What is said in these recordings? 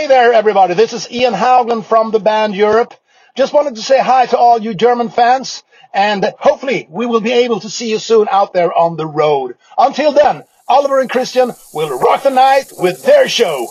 there, everybody. This is Ian Haugen from the band Europe. Just wanted to say hi to all you German fans, and hopefully we will be able to see you soon out there on the road. Until then, Oliver and Christian will rock the night with their show.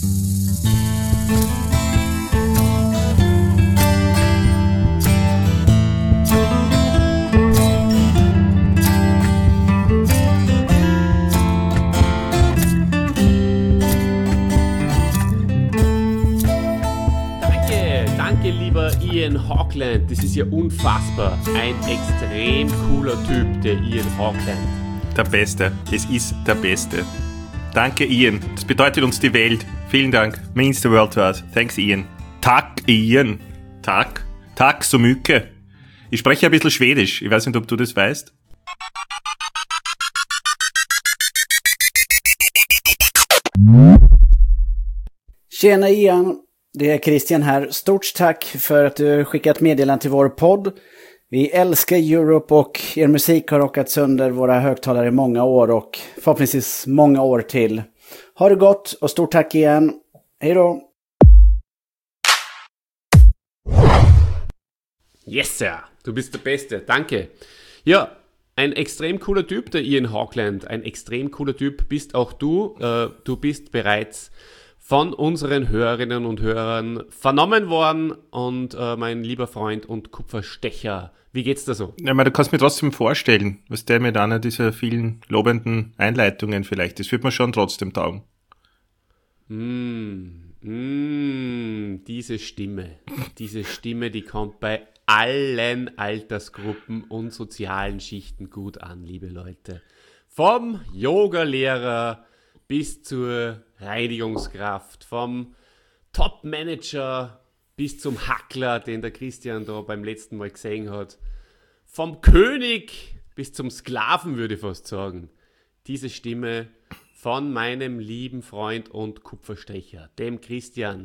Lieber Ian Haugland, das ist ja unfassbar. Ein extrem cooler Typ, der Ian Haugland. Der Beste. Es ist der Beste. Danke, Ian. Das bedeutet uns die Welt. Vielen Dank. Means the world to us. Thanks, Ian. Tack, Ian. Tack. Tack so mycket. Ich spreche ein bisschen Schwedisch. Ich weiß nicht, ob du das weißt. Tjena Ian. Det är Christian här. Stort tack för att du skickat meddelande till vår podd. Vi älskar Europe och er musik har rockat sönder våra högtalare i många år och förhoppningsvis många år till. Ha det gott och stort tack igen. Hej då! Yes, sir. Du bist der Beste. Danke. Ja, ein extrem cooler Typ, der Ian Haugland. Ein extrem cooler Typ bist auch du. Du bist bereits von unseren Hörerinnen und Hörern vernommen worden und mein lieber Freund und Kupferstecher, wie geht's da so? Ja, du kannst mir trotzdem vorstellen, was der mit einer dieser vielen lobenden Einleitungen vielleicht, das wird mir schon trotzdem taugen. Diese Stimme, die kommt bei allen Altersgruppen und sozialen Schichten gut an, liebe Leute. Vom Yogalehrer bis zur Reinigungskraft, vom Top-Manager bis zum Hackler, den der Christian da beim letzten Mal gesehen hat, vom König bis zum Sklaven, würde ich fast sagen. Diese Stimme von meinem lieben Freund und Kupferstecher, dem Christian,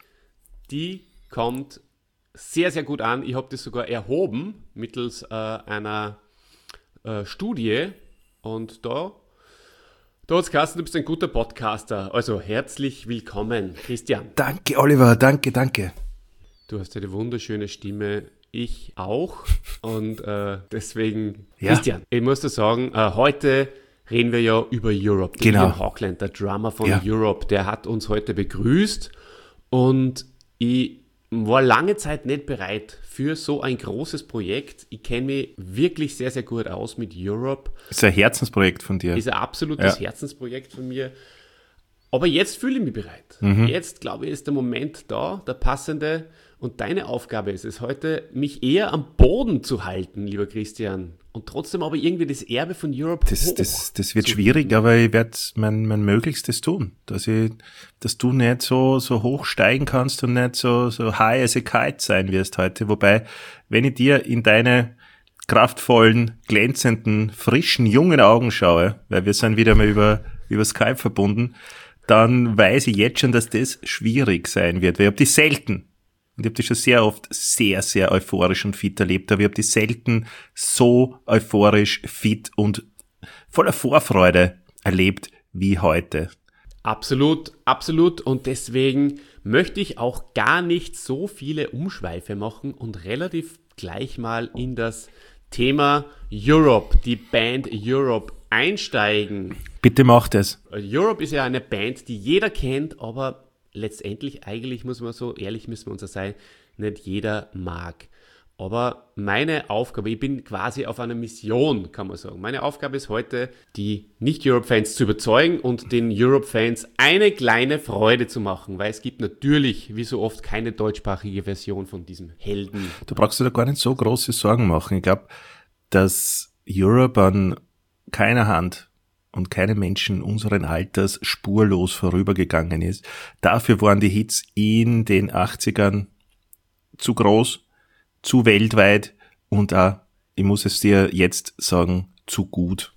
die kommt sehr, sehr gut an. Ich habe das sogar erhoben mittels einer Studie und da hat es geheißen, du bist ein guter Podcaster. Also herzlich willkommen, Christian. Danke, Oliver, danke. Du hast eine wunderschöne Stimme, ich auch. Und deswegen, ja. Christian, ich muss dir sagen, heute reden wir ja über Europe. Genau. Ian Haugland, der Drummer von ja. Europe, der hat uns heute begrüßt. Und ich war lange Zeit nicht bereit für so ein großes Projekt. Ich kenne mich wirklich sehr, sehr gut aus mit Europe. Das ist ein Herzensprojekt von dir. Ist ein absolutes Herzensprojekt von mir. Aber jetzt fühle ich mich bereit. Jetzt, glaube ich, ist der Moment da, der passende. Und deine Aufgabe ist es heute, mich eher am Boden zu halten, lieber Christian. Und trotzdem aber irgendwie das Erbe von Europe Das wird schwierig, aber ich werde mein Möglichstes tun, dass du nicht so hoch steigen kannst und nicht so high as a kite sein wirst heute. Wobei, wenn ich dir in deine kraftvollen, glänzenden, frischen, jungen Augen schaue, weil wir sind wieder mal über Skype verbunden, dann weiß ich jetzt schon, dass das schwierig sein wird, weil ich habe die selten, und ich habe die schon sehr oft sehr, sehr euphorisch und fit erlebt, aber ich habe die selten so euphorisch, fit und voller Vorfreude erlebt wie heute. Absolut, absolut. Und deswegen möchte ich auch gar nicht so viele Umschweife machen und relativ gleich mal in das Thema Europe, die Band Europe einsteigen. Bitte mach das. Europe ist ja eine Band, die jeder kennt, aber letztendlich, eigentlich muss man so ehrlich müssen wir uns ja sein, nicht jeder mag. Aber meine Aufgabe, ich bin quasi auf einer Mission, kann man sagen. Meine Aufgabe ist heute, die Nicht-Europe-Fans zu überzeugen und den Europe-Fans eine kleine Freude zu machen, weil es gibt natürlich, wie so oft, keine deutschsprachige Version von diesem Helden. Du brauchst dir da gar nicht so große Sorgen machen. Ich glaube, dass Europe an keiner Hand und keinem Menschen unseren Alters spurlos vorübergegangen ist. Dafür waren die Hits in den 80ern zu groß, zu weltweit und auch, ich muss es dir jetzt sagen, zu gut.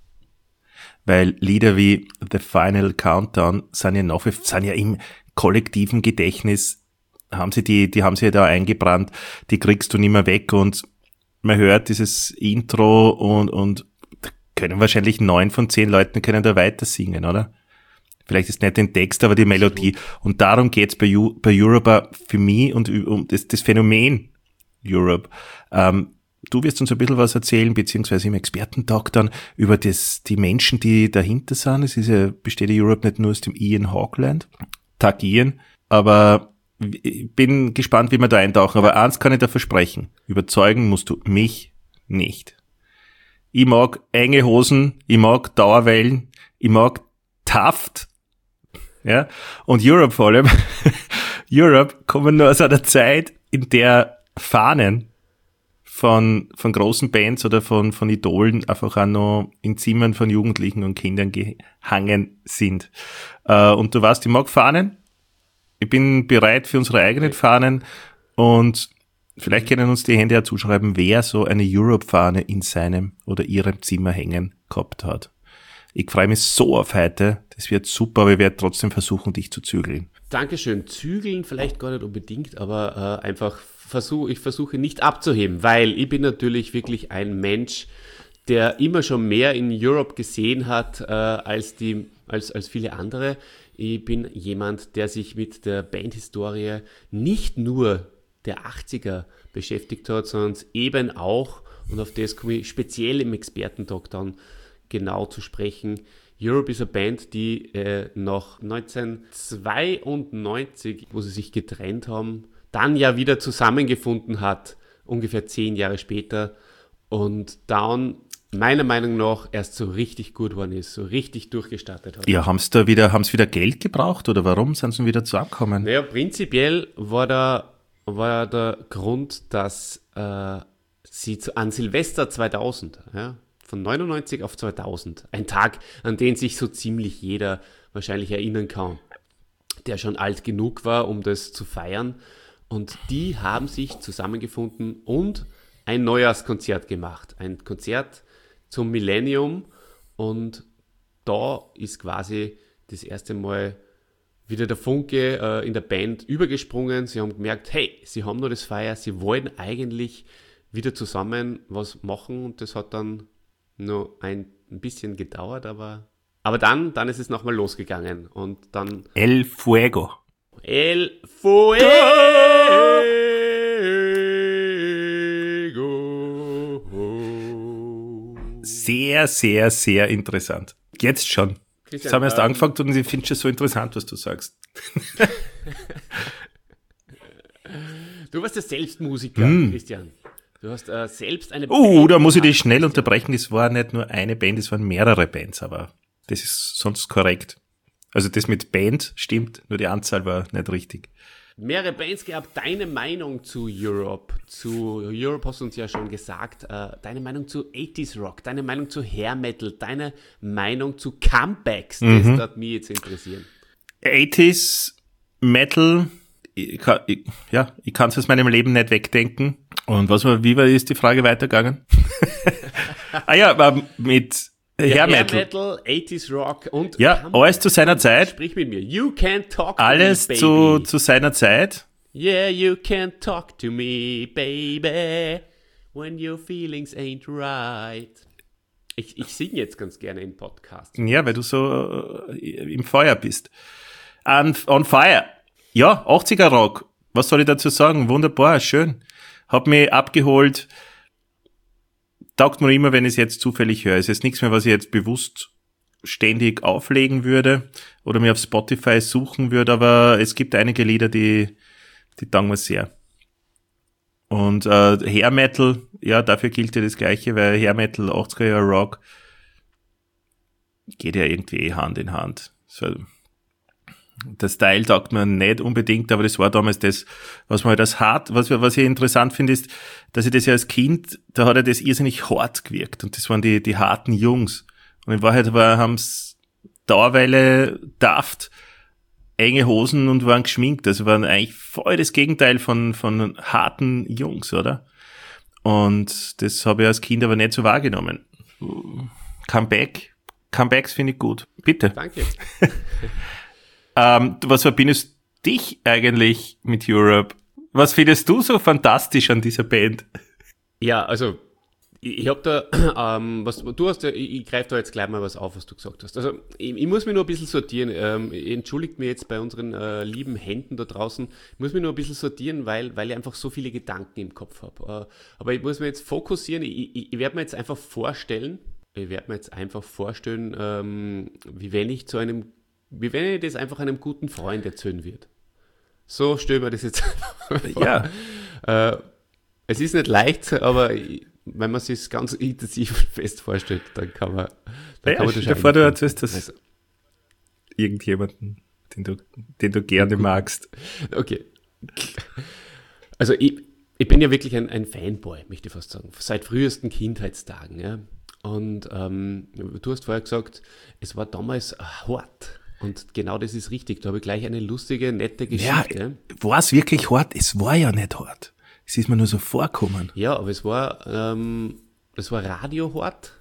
Weil Lieder wie The Final Countdown sind ja im kollektiven Gedächtnis, die haben sie ja da eingebrannt, die kriegst du nicht mehr weg und man hört dieses Intro und können wahrscheinlich 9 von 10 Leuten können da weiter singen, oder? Vielleicht ist nicht den Text, aber die Melodie. Und darum geht's bei Europe für mich und um das Phänomen Europe. Du wirst uns ein bisschen was erzählen, beziehungsweise im Expertentalk dann über die Menschen, die dahinter sind. Es ist besteht die Europe nicht nur aus dem Ian Hawkland, Tag Ian, aber ich bin gespannt, wie wir da eintauchen. Aber eins kann ich da versprechen. Überzeugen musst du mich nicht. Ich mag enge Hosen, ich mag Dauerwellen, ich mag Taft, ja, und Europe vor allem. Europe kommen nur aus einer Zeit, in der Fahnen von großen Bands oder von Idolen einfach auch noch in Zimmern von Jugendlichen und Kindern gehangen sind. Und du weißt, ich mag Fahnen. Ich bin bereit für unsere eigenen Fahnen und vielleicht können uns die Hände ja zuschreiben, wer so eine Europe-Fahne in seinem oder ihrem Zimmer hängen gehabt hat. Ich freue mich so auf heute. Das wird super, aber ich werde trotzdem versuchen, dich zu zügeln. Dankeschön. Zügeln vielleicht gar nicht unbedingt, aber ich versuche nicht abzuheben, weil ich bin natürlich wirklich ein Mensch, der immer schon mehr in Europe gesehen hat als viele andere. Ich bin jemand, der sich mit der Bandhistorie nicht nur der 80er beschäftigt hat, sondern eben auch, und auf das komme ich speziell im Expertentalk dann genau zu sprechen. Europe ist eine Band, die nach 1992, wo sie sich getrennt haben, dann ja wieder zusammengefunden hat, ungefähr 10 Jahre später, und dann meiner Meinung nach erst so richtig gut geworden ist, so richtig durchgestartet hat. Ja, haben's wieder Geld gebraucht oder warum sind sie wieder zusammengekommen? Naja, prinzipiell war der Grund, dass sie an Silvester 2000, ja, von 99 auf 2000, ein Tag, an den sich so ziemlich jeder wahrscheinlich erinnern kann, der schon alt genug war, um das zu feiern. Und die haben sich zusammengefunden und ein Neujahrskonzert gemacht. Ein Konzert zum Millennium. Und da ist quasi das erste Mal wieder der Funke in der Band übergesprungen. Sie haben gemerkt, hey, sie haben noch das Feuer, sie wollen eigentlich wieder zusammen was machen. Und das hat dann nur ein bisschen gedauert, aber dann ist es nochmal losgegangen. Und dann El Fuego. El Fuego. Sehr, sehr, sehr interessant. Jetzt schon. Christian, Jetzt haben wir erst angefangen und ich finde es schon so interessant, was du sagst. Du warst ja selbst Musiker, Christian. Du hast selbst eine Band. Da muss ich dich schnell unterbrechen. Das war nicht nur eine Band, es waren mehrere Bands, aber das ist sonst korrekt. Also das mit Band stimmt, nur die Anzahl war nicht richtig. Mehrere Bands gehabt. Deine Meinung zu Europe? Zu Europe hast du uns ja schon gesagt. Deine Meinung zu 80s Rock, deine Meinung zu Hair Metal, deine Meinung zu Comebacks, das wird mich jetzt interessieren. 80s Metal, ich kann es aus meinem Leben nicht wegdenken. Und wie ist die Frage weitergegangen? Mit Hair Metal, 80s Rock und ja, alles zu seiner Zeit. Sprich mit mir. You can talk to alles me, baby. zu seiner Zeit. Yeah, you can talk to me, baby, when your feelings ain't right. Ich singe jetzt ganz gerne in Podcasts. Ja, weil du so im Feuer bist. On fire. Ja, 80er Rock. Was soll ich dazu sagen? Wunderbar, schön. Hab mich abgeholt. Taugt mir immer, wenn ich es jetzt zufällig höre. Es ist nichts mehr, was ich jetzt bewusst ständig auflegen würde oder mir auf Spotify suchen würde, aber es gibt einige Lieder, die taugen mir sehr. Und Hair Metal, ja, dafür gilt ja das Gleiche, weil Hair Metal, 80er Jahre Rock, geht ja irgendwie Hand in Hand. So, der Style taugt mir nicht unbedingt, aber das war damals das, was man halt als hart, was ich interessant finde, ist, dass ich das ja als Kind, da hat er das irrsinnig hart gewirkt und das waren die harten Jungs. Und in Wahrheit haben's Dauerweile, Daft, enge Hosen und waren geschminkt, also waren eigentlich voll das Gegenteil von harten Jungs, oder? Und das habe ich als Kind aber nicht so wahrgenommen. Comebacks finde ich gut. Bitte. Danke. Was verbindest dich eigentlich mit Europe? Was findest du so fantastisch an dieser Band? Ja, also Ich habe da, ich greife da jetzt gleich mal was auf, was du gesagt hast. Also, ich muss mich nur ein bisschen sortieren. Entschuldigt mir jetzt bei unseren lieben Händen da draußen. Ich muss mich nur ein bisschen sortieren, weil ich einfach so viele Gedanken im Kopf habe. Aber ich muss mich jetzt fokussieren. Ich werde mir jetzt einfach vorstellen, wie wenn ich das einfach einem guten Freund erzählen würde. So stellen wir das jetzt vor. Ja. Es ist nicht leicht, aber wenn man sich es ganz intensiv und fest vorstellt, dann kann man Stell dir vor, du erzählst das irgendjemanden, den du gerne magst. Okay. Also ich bin ja wirklich ein Fanboy, möchte ich fast sagen, seit frühesten Kindheitstagen. Ja? Und du hast vorher gesagt, es war damals hart. Und genau das ist richtig. Da habe ich gleich eine lustige, nette Geschichte. Ja, war es wirklich hart? Es war ja nicht hart. Es ist mir nur so vorkommen. Ja, aber es war radiohart.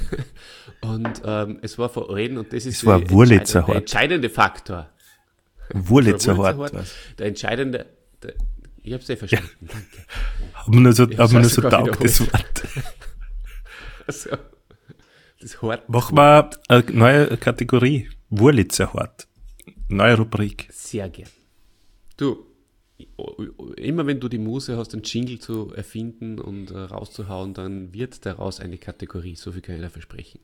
Und es war vor allem, und das ist es war der entscheidende Faktor. Wurlitzer hart. Der entscheidende, ich habe es verstanden, ja. Danke. Haben wir nur so taugt, das Wort. Also, das hart. Machen wir eine neue Kategorie. Wurlitzer hart. Neue Rubrik. Sehr gern. Du, immer wenn du die Muße hast, einen Jingle zu erfinden und rauszuhauen, dann wird daraus eine Kategorie. So viel kann ich da versprechen.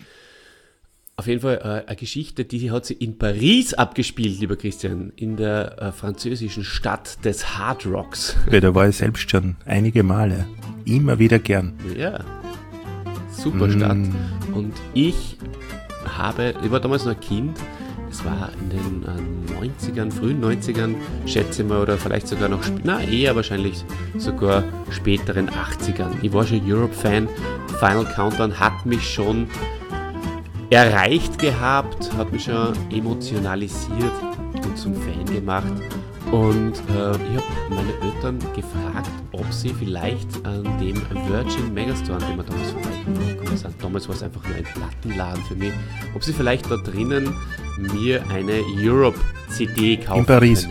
Auf jeden Fall eine Geschichte, die hat sie in Paris abgespielt, lieber Christian, in der französischen Stadt des Hard Rocks. Ja, da war ich selbst schon einige Male. Immer wieder gern. Ja, super Stadt. Und ich war damals noch ein Kind. Es war in den 90ern, frühen 90ern, schätze ich mal, oder vielleicht sogar noch, eher wahrscheinlich sogar späteren 80ern. Ich war schon Europe-Fan. Final Countdown hat mich schon erreicht gehabt, hat mich schon emotionalisiert und zum Fan gemacht. Und ich habe meine Eltern gefragt, ob sie vielleicht an dem Virgin Megastore, an dem wir damals vorbeigekommen sind, damals war es einfach nur ein Plattenladen für mich, ob sie vielleicht da drinnen mir eine Europe-CD kaufen können.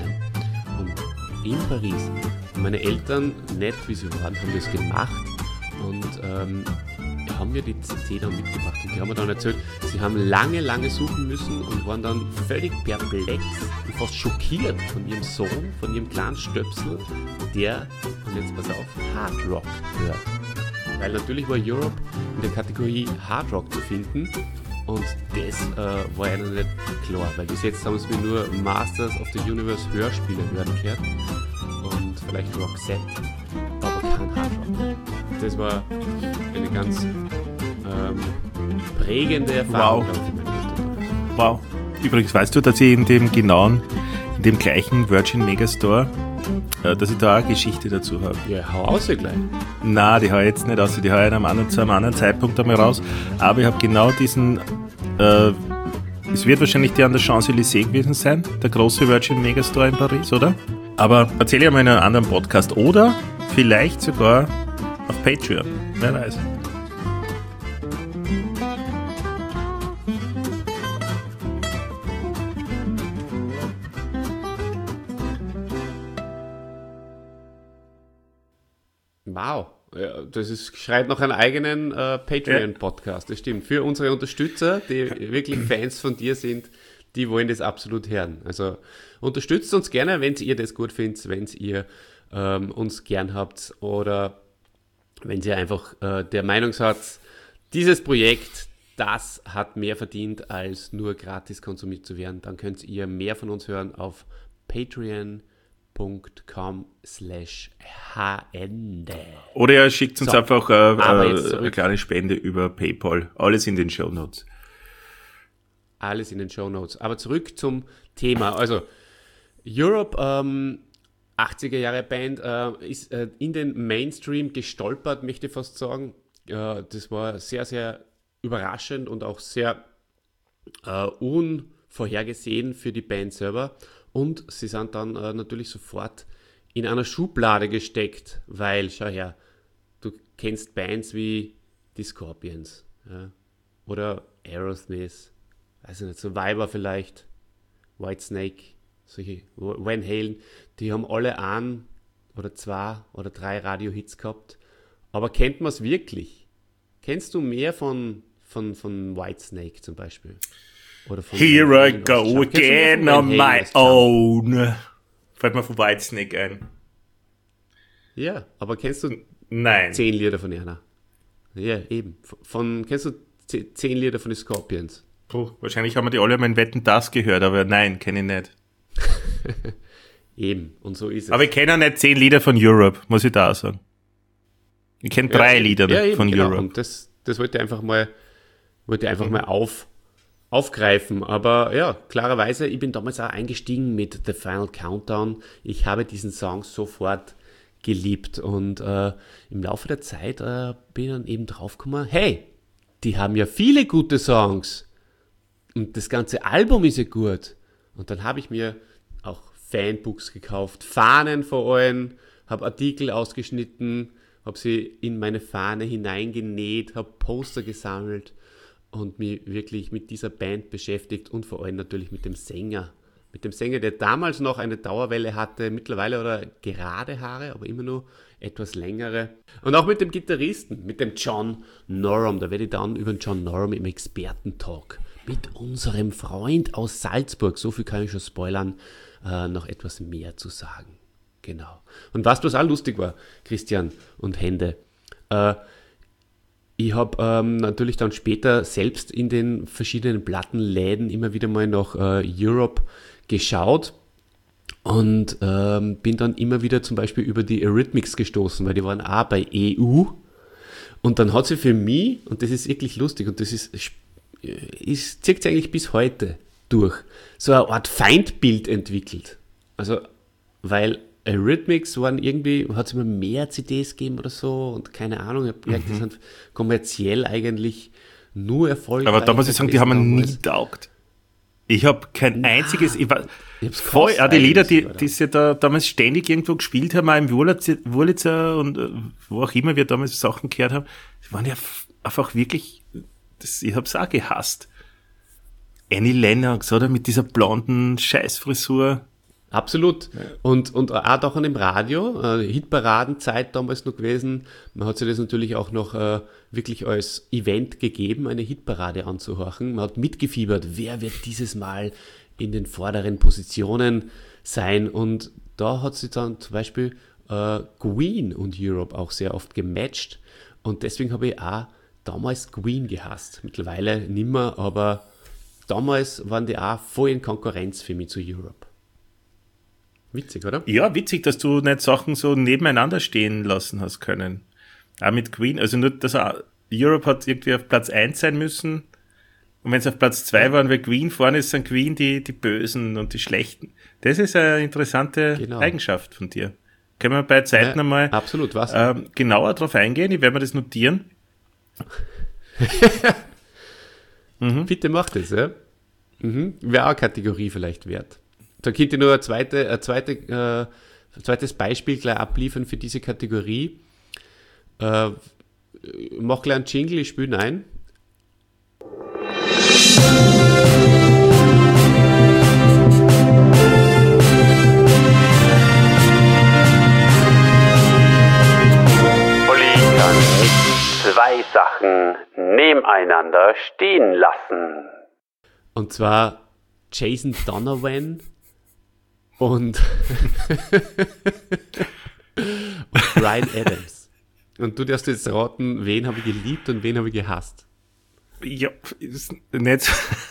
In Paris. Und meine Eltern, nett wie sie waren, haben das gemacht und haben mir die CD dann mitgebracht. Und die haben mir dann erzählt, sie haben lange, lange suchen müssen und waren dann völlig perplex und fast schockiert von ihrem Sohn, von ihrem kleinen Stöpsel, der, und jetzt pass auf, Hard Rock hört. Weil natürlich war Europe in der Kategorie Hard Rock zu finden und das war ja noch nicht klar, weil bis jetzt haben sie mir nur Masters of the Universe Hörspiele hören gehört und vielleicht Roxette, aber kein Hard Rock. Das war eine ganz prägende Erfahrung. Wow. Übrigens, weißt du, dass ich in dem gleichen Virgin Megastore, dass ich da auch eine Geschichte dazu habe? Ja, hau aus gleich. Nein, die hau ich jetzt nicht aus, die hau ich zu einem anderen Zeitpunkt einmal raus. Aber ich habe genau diesen, es wird wahrscheinlich der an der Champs-Élysées gewesen sein, der große Virgin Megastore in Paris, oder? Aber erzähle ich mal in einem anderen Podcast oder vielleicht sogar auf Patreon, wer weiß. Wow, ja, das schreit nach einem eigenen Patreon-Podcast, das stimmt. Für unsere Unterstützer, die wirklich Fans von dir sind, die wollen das absolut hören. Also unterstützt uns gerne, wenn ihr das gut findet, wenn ihr uns gern habt oder wenn ihr einfach der Meinung seid, dieses Projekt, das hat mehr verdient, als nur gratis konsumiert zu werden, dann könnt ihr mehr von uns hören auf patreon.com/hnd. Oder ihr schickt uns einfach eine kleine Spende über PayPal. Alles in den Shownotes. Alles in den Shownotes. Aber zurück zum Thema. Also Europe, 80er Jahre Band, ist in den Mainstream gestolpert, möchte ich fast sagen. Das war sehr, sehr überraschend und auch sehr unvorhergesehen für die Band selber. Und sie sind dann natürlich sofort in einer Schublade gesteckt, weil, schau her, du kennst Bands wie die Scorpions, ja, oder Aerosmith, weiß ich nicht, Survivor vielleicht, Whitesnake, solche Van Halen, die haben alle ein oder zwei oder drei Radio-Hits gehabt. Aber kennt man es wirklich? Kennst du mehr von Whitesnake zum Beispiel? Oder von Here I go Kennst du again mehr on von Van my Halen als Jump? own. Fällt mir von Whitesnake ein. Ja, aber kennst du Nein. 10 Lieder von einer? Ja, eben. Kennst du 10 Lieder von den Scorpions? Puh, wahrscheinlich haben wir die alle mal in Wetten, das gehört, aber nein, kenne ich nicht. Eben, und so ist es. Aber ich kenne auch nicht 10 Lieder von Europe, muss ich da auch sagen. Ich kenne 3 Lieder eben, von genau. Europe. Und das wollte ich einfach mal aufgreifen. Aber ja, klarerweise, ich bin damals auch eingestiegen mit The Final Countdown. Ich habe diesen Song sofort geliebt. Und im Laufe der Zeit bin ich dann eben draufgekommen, hey, die haben ja viele gute Songs. Und das ganze Album ist ja gut. Und dann habe ich mir auch Fanbooks gekauft, Fahnen vor allem, habe Artikel ausgeschnitten, habe sie in meine Fahne hineingenäht, habe Poster gesammelt und mich wirklich mit dieser Band beschäftigt und vor allem natürlich mit dem Sänger. Mit dem Sänger, der damals noch eine Dauerwelle hatte, mittlerweile oder gerade Haare, aber immer nur etwas längere. Und auch mit dem Gitarristen, mit dem John Norum. Da werde ich dann über den John Norum im Experten-Talk mit unserem Freund aus Salzburg, so viel kann ich schon spoilern, noch etwas mehr zu sagen. Genau. Und was auch lustig war, Christian und Hände, ich habe natürlich dann später selbst in den verschiedenen Plattenläden immer wieder mal nach Europe geschaut und bin dann immer wieder zum Beispiel über die Eurythmics gestoßen, weil die waren auch bei EU und dann hat sie für mich, und das ist wirklich lustig und das zieht sich eigentlich bis heute durch, so eine Art Feindbild entwickelt. Also, weil Eurythmics waren irgendwie, hat es immer mehr CDs gegeben oder so und keine Ahnung, ich habe gemerkt, die sind kommerziell eigentlich nur erfolgreich. Aber da muss ich sagen, die haben mir nie taugt. Ich habe kein einziges, voll, die Lieder, die sie da damals ständig irgendwo gespielt haben, auch im Wurlitzer und wo auch immer wir damals Sachen gehört haben, die waren ja einfach wirklich, ich habe es auch gehasst. Annie Lennox, oder? Mit dieser blonden Scheißfrisur. Absolut. Ja. Und auch doch an dem Radio, Hitparadenzeit damals noch gewesen. Man hat sich das natürlich auch noch wirklich als Event gegeben, eine Hitparade anzuhorchen. Man hat mitgefiebert, wer wird dieses Mal in den vorderen Positionen sein. Und da hat sich dann zum Beispiel Queen und Europe auch sehr oft gematcht. Und deswegen habe ich auch damals Queen gehasst. Mittlerweile nimmer, aber damals waren die auch voll in Konkurrenz für mich zu Europe. Witzig, oder? Ja, witzig, dass du nicht Sachen so nebeneinander stehen lassen hast können. Auch mit Queen, also nur, dass Europe hat irgendwie auf Platz 1 sein müssen und wenn es auf Platz 2 waren, weil Queen vorne ist, sind Queen die Bösen und die Schlechten. Das ist eine interessante Eigenschaft von dir. Können wir bei Zeiten einmal absolut, was? Genauer drauf eingehen? Ich werde mir das notieren. Bitte mach das, ja. Wäre auch eine Kategorie vielleicht wert. Da könnt ihr nur ein zweites Beispiel gleich abliefern für diese Kategorie. Mach gleich einen Jingle, ich spiele ihn ein. Uli kann zwei Sachen nebeneinander stehen lassen. Und zwar Jason Donovan und Bryan Adams. Und du darfst jetzt raten, wen habe ich geliebt und wen habe ich gehasst. Ja, ist nicht.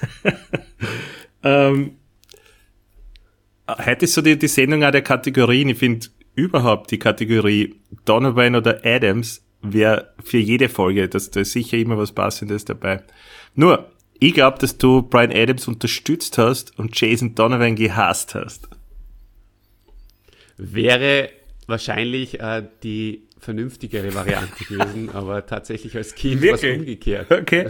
Heute ist so die Sendung auch der Kategorien. Ich finde überhaupt die Kategorie Donovan oder Adams wäre für jede Folge, da ist sicher immer was Passendes dabei. Nur, ich glaube, dass du Bryan Adams unterstützt hast und Jason Donovan gehasst hast. Wäre wahrscheinlich die vernünftigere Variante gewesen, aber tatsächlich als Kind war es umgekehrt. Okay.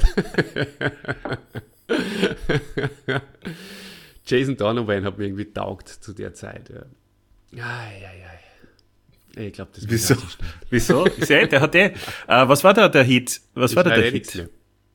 Jason Donovan hat mir irgendwie taugt zu der Zeit. Ja. Ich glaube, das Wieso? Wieso? Der hat was war da der Hit? Was war da der Hit?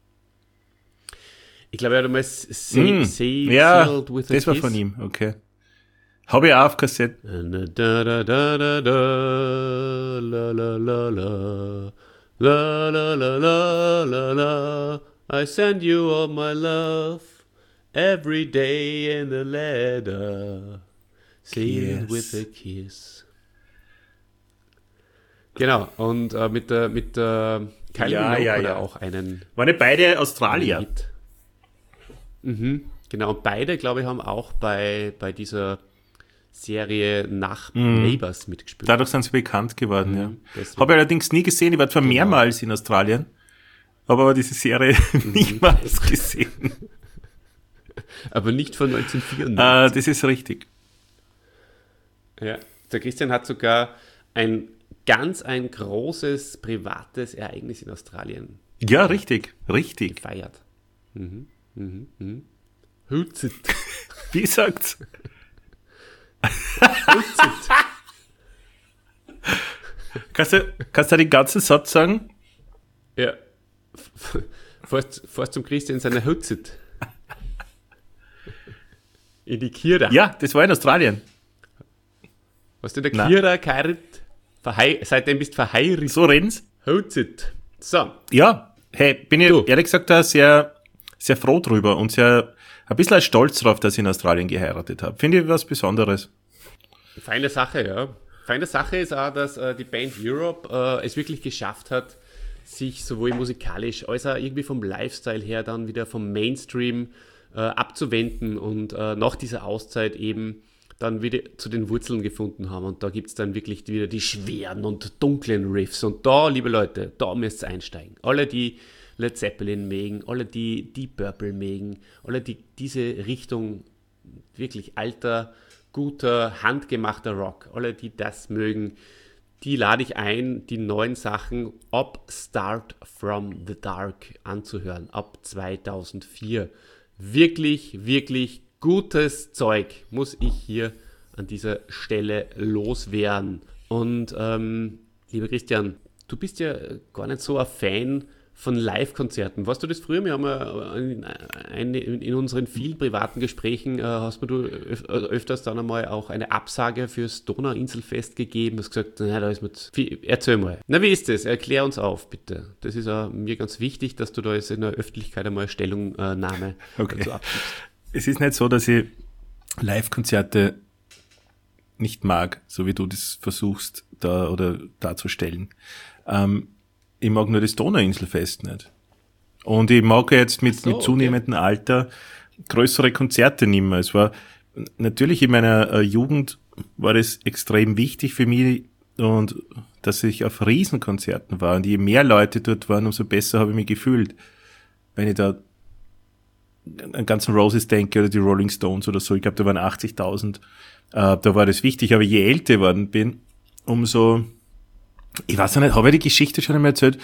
Ich glaube, er hat mal Sailed with a das war Kiss. von ihm, okay. Habe ich auch auf Kassette. La la la la la la, I send you all my love, every day in a letter, sealed with a kiss. Genau, und mit der Kylie Minogue hat er auch einen... Waren ja beide Australier. Hit. Genau, und beide, glaube ich, haben auch bei dieser Serie nach Neighbours mitgespielt. Dadurch sind sie bekannt geworden, ja. Deswegen. Habe ich allerdings nie gesehen, ich war zwar mehrmals in Australien, habe aber diese Serie niemals gesehen. Aber nicht von 1994. Das ist richtig. Ja, der Christian hat sogar ein großes privates Ereignis in Australien Ja, richtig. gefeiert. Hützit. Wie sagt's? Hützit. Kannst du den ganzen Satz sagen? Ja. Fährst zum Christian in seiner Hützit. In die Kira. Ja, das war in Australien. Hast du in der Kira geheiratet? Seitdem bist du verheiratet. So reden's? Hützit. So. Ja, hey, bin ich ehrlich gesagt da sehr, sehr froh drüber und sehr ein bisschen stolz drauf, dass ich in Australien geheiratet habe. Finde ich was Besonderes. Feine Sache, ja. Feine Sache ist auch, dass die Band Europe es wirklich geschafft hat, sich sowohl musikalisch als auch irgendwie vom Lifestyle her dann wieder vom Mainstream abzuwenden und nach dieser Auszeit eben dann wieder zu den Wurzeln gefunden haben. Und da gibt es dann wirklich wieder die schweren und dunklen Riffs. Und da, liebe Leute, da müsst ihr einsteigen. Alle, die Led Zeppelin mögen, alle, die Deep Purple mögen, alle, die diese Richtung wirklich alter, guter, handgemachter Rock, alle, die das mögen, die lade ich ein, die neuen Sachen ab Start from the Dark anzuhören, ab 2004. Wirklich, wirklich gutes Zeug muss ich hier an dieser Stelle loswerden. Und lieber Christian, du bist ja gar nicht so ein Fan von Live-Konzerten. Warst du das früher? Wir haben ja in unseren vielen privaten Gesprächen hast du öfters dann einmal auch eine Absage fürs Donauinselfest gegeben. Du hast gesagt, na, da ist mir viel. Erzähl mal. Na, wie ist das? Erklär uns auf, bitte. Das ist mir ganz wichtig, dass du da jetzt in der Öffentlichkeit einmal Stellungnahme dazu abgibst. Es ist nicht so, dass ich Live-Konzerte nicht mag, so wie du das versuchst darzustellen. Ich mag nur das Donauinselfest nicht. Und ich mag jetzt mit zunehmendem Alter größere Konzerte nicht mehr. Es war natürlich in meiner Jugend war das extrem wichtig für mich und dass ich auf Riesenkonzerten war. Und je mehr Leute dort waren, umso besser habe ich mich gefühlt. Wenn ich da an ganzen Roses denke oder die Rolling Stones oder so, ich glaube, da waren 80.000. Da war das wichtig. Aber je älter ich geworden bin, umso... Ich weiß nicht, habe ich die Geschichte schon einmal erzählt?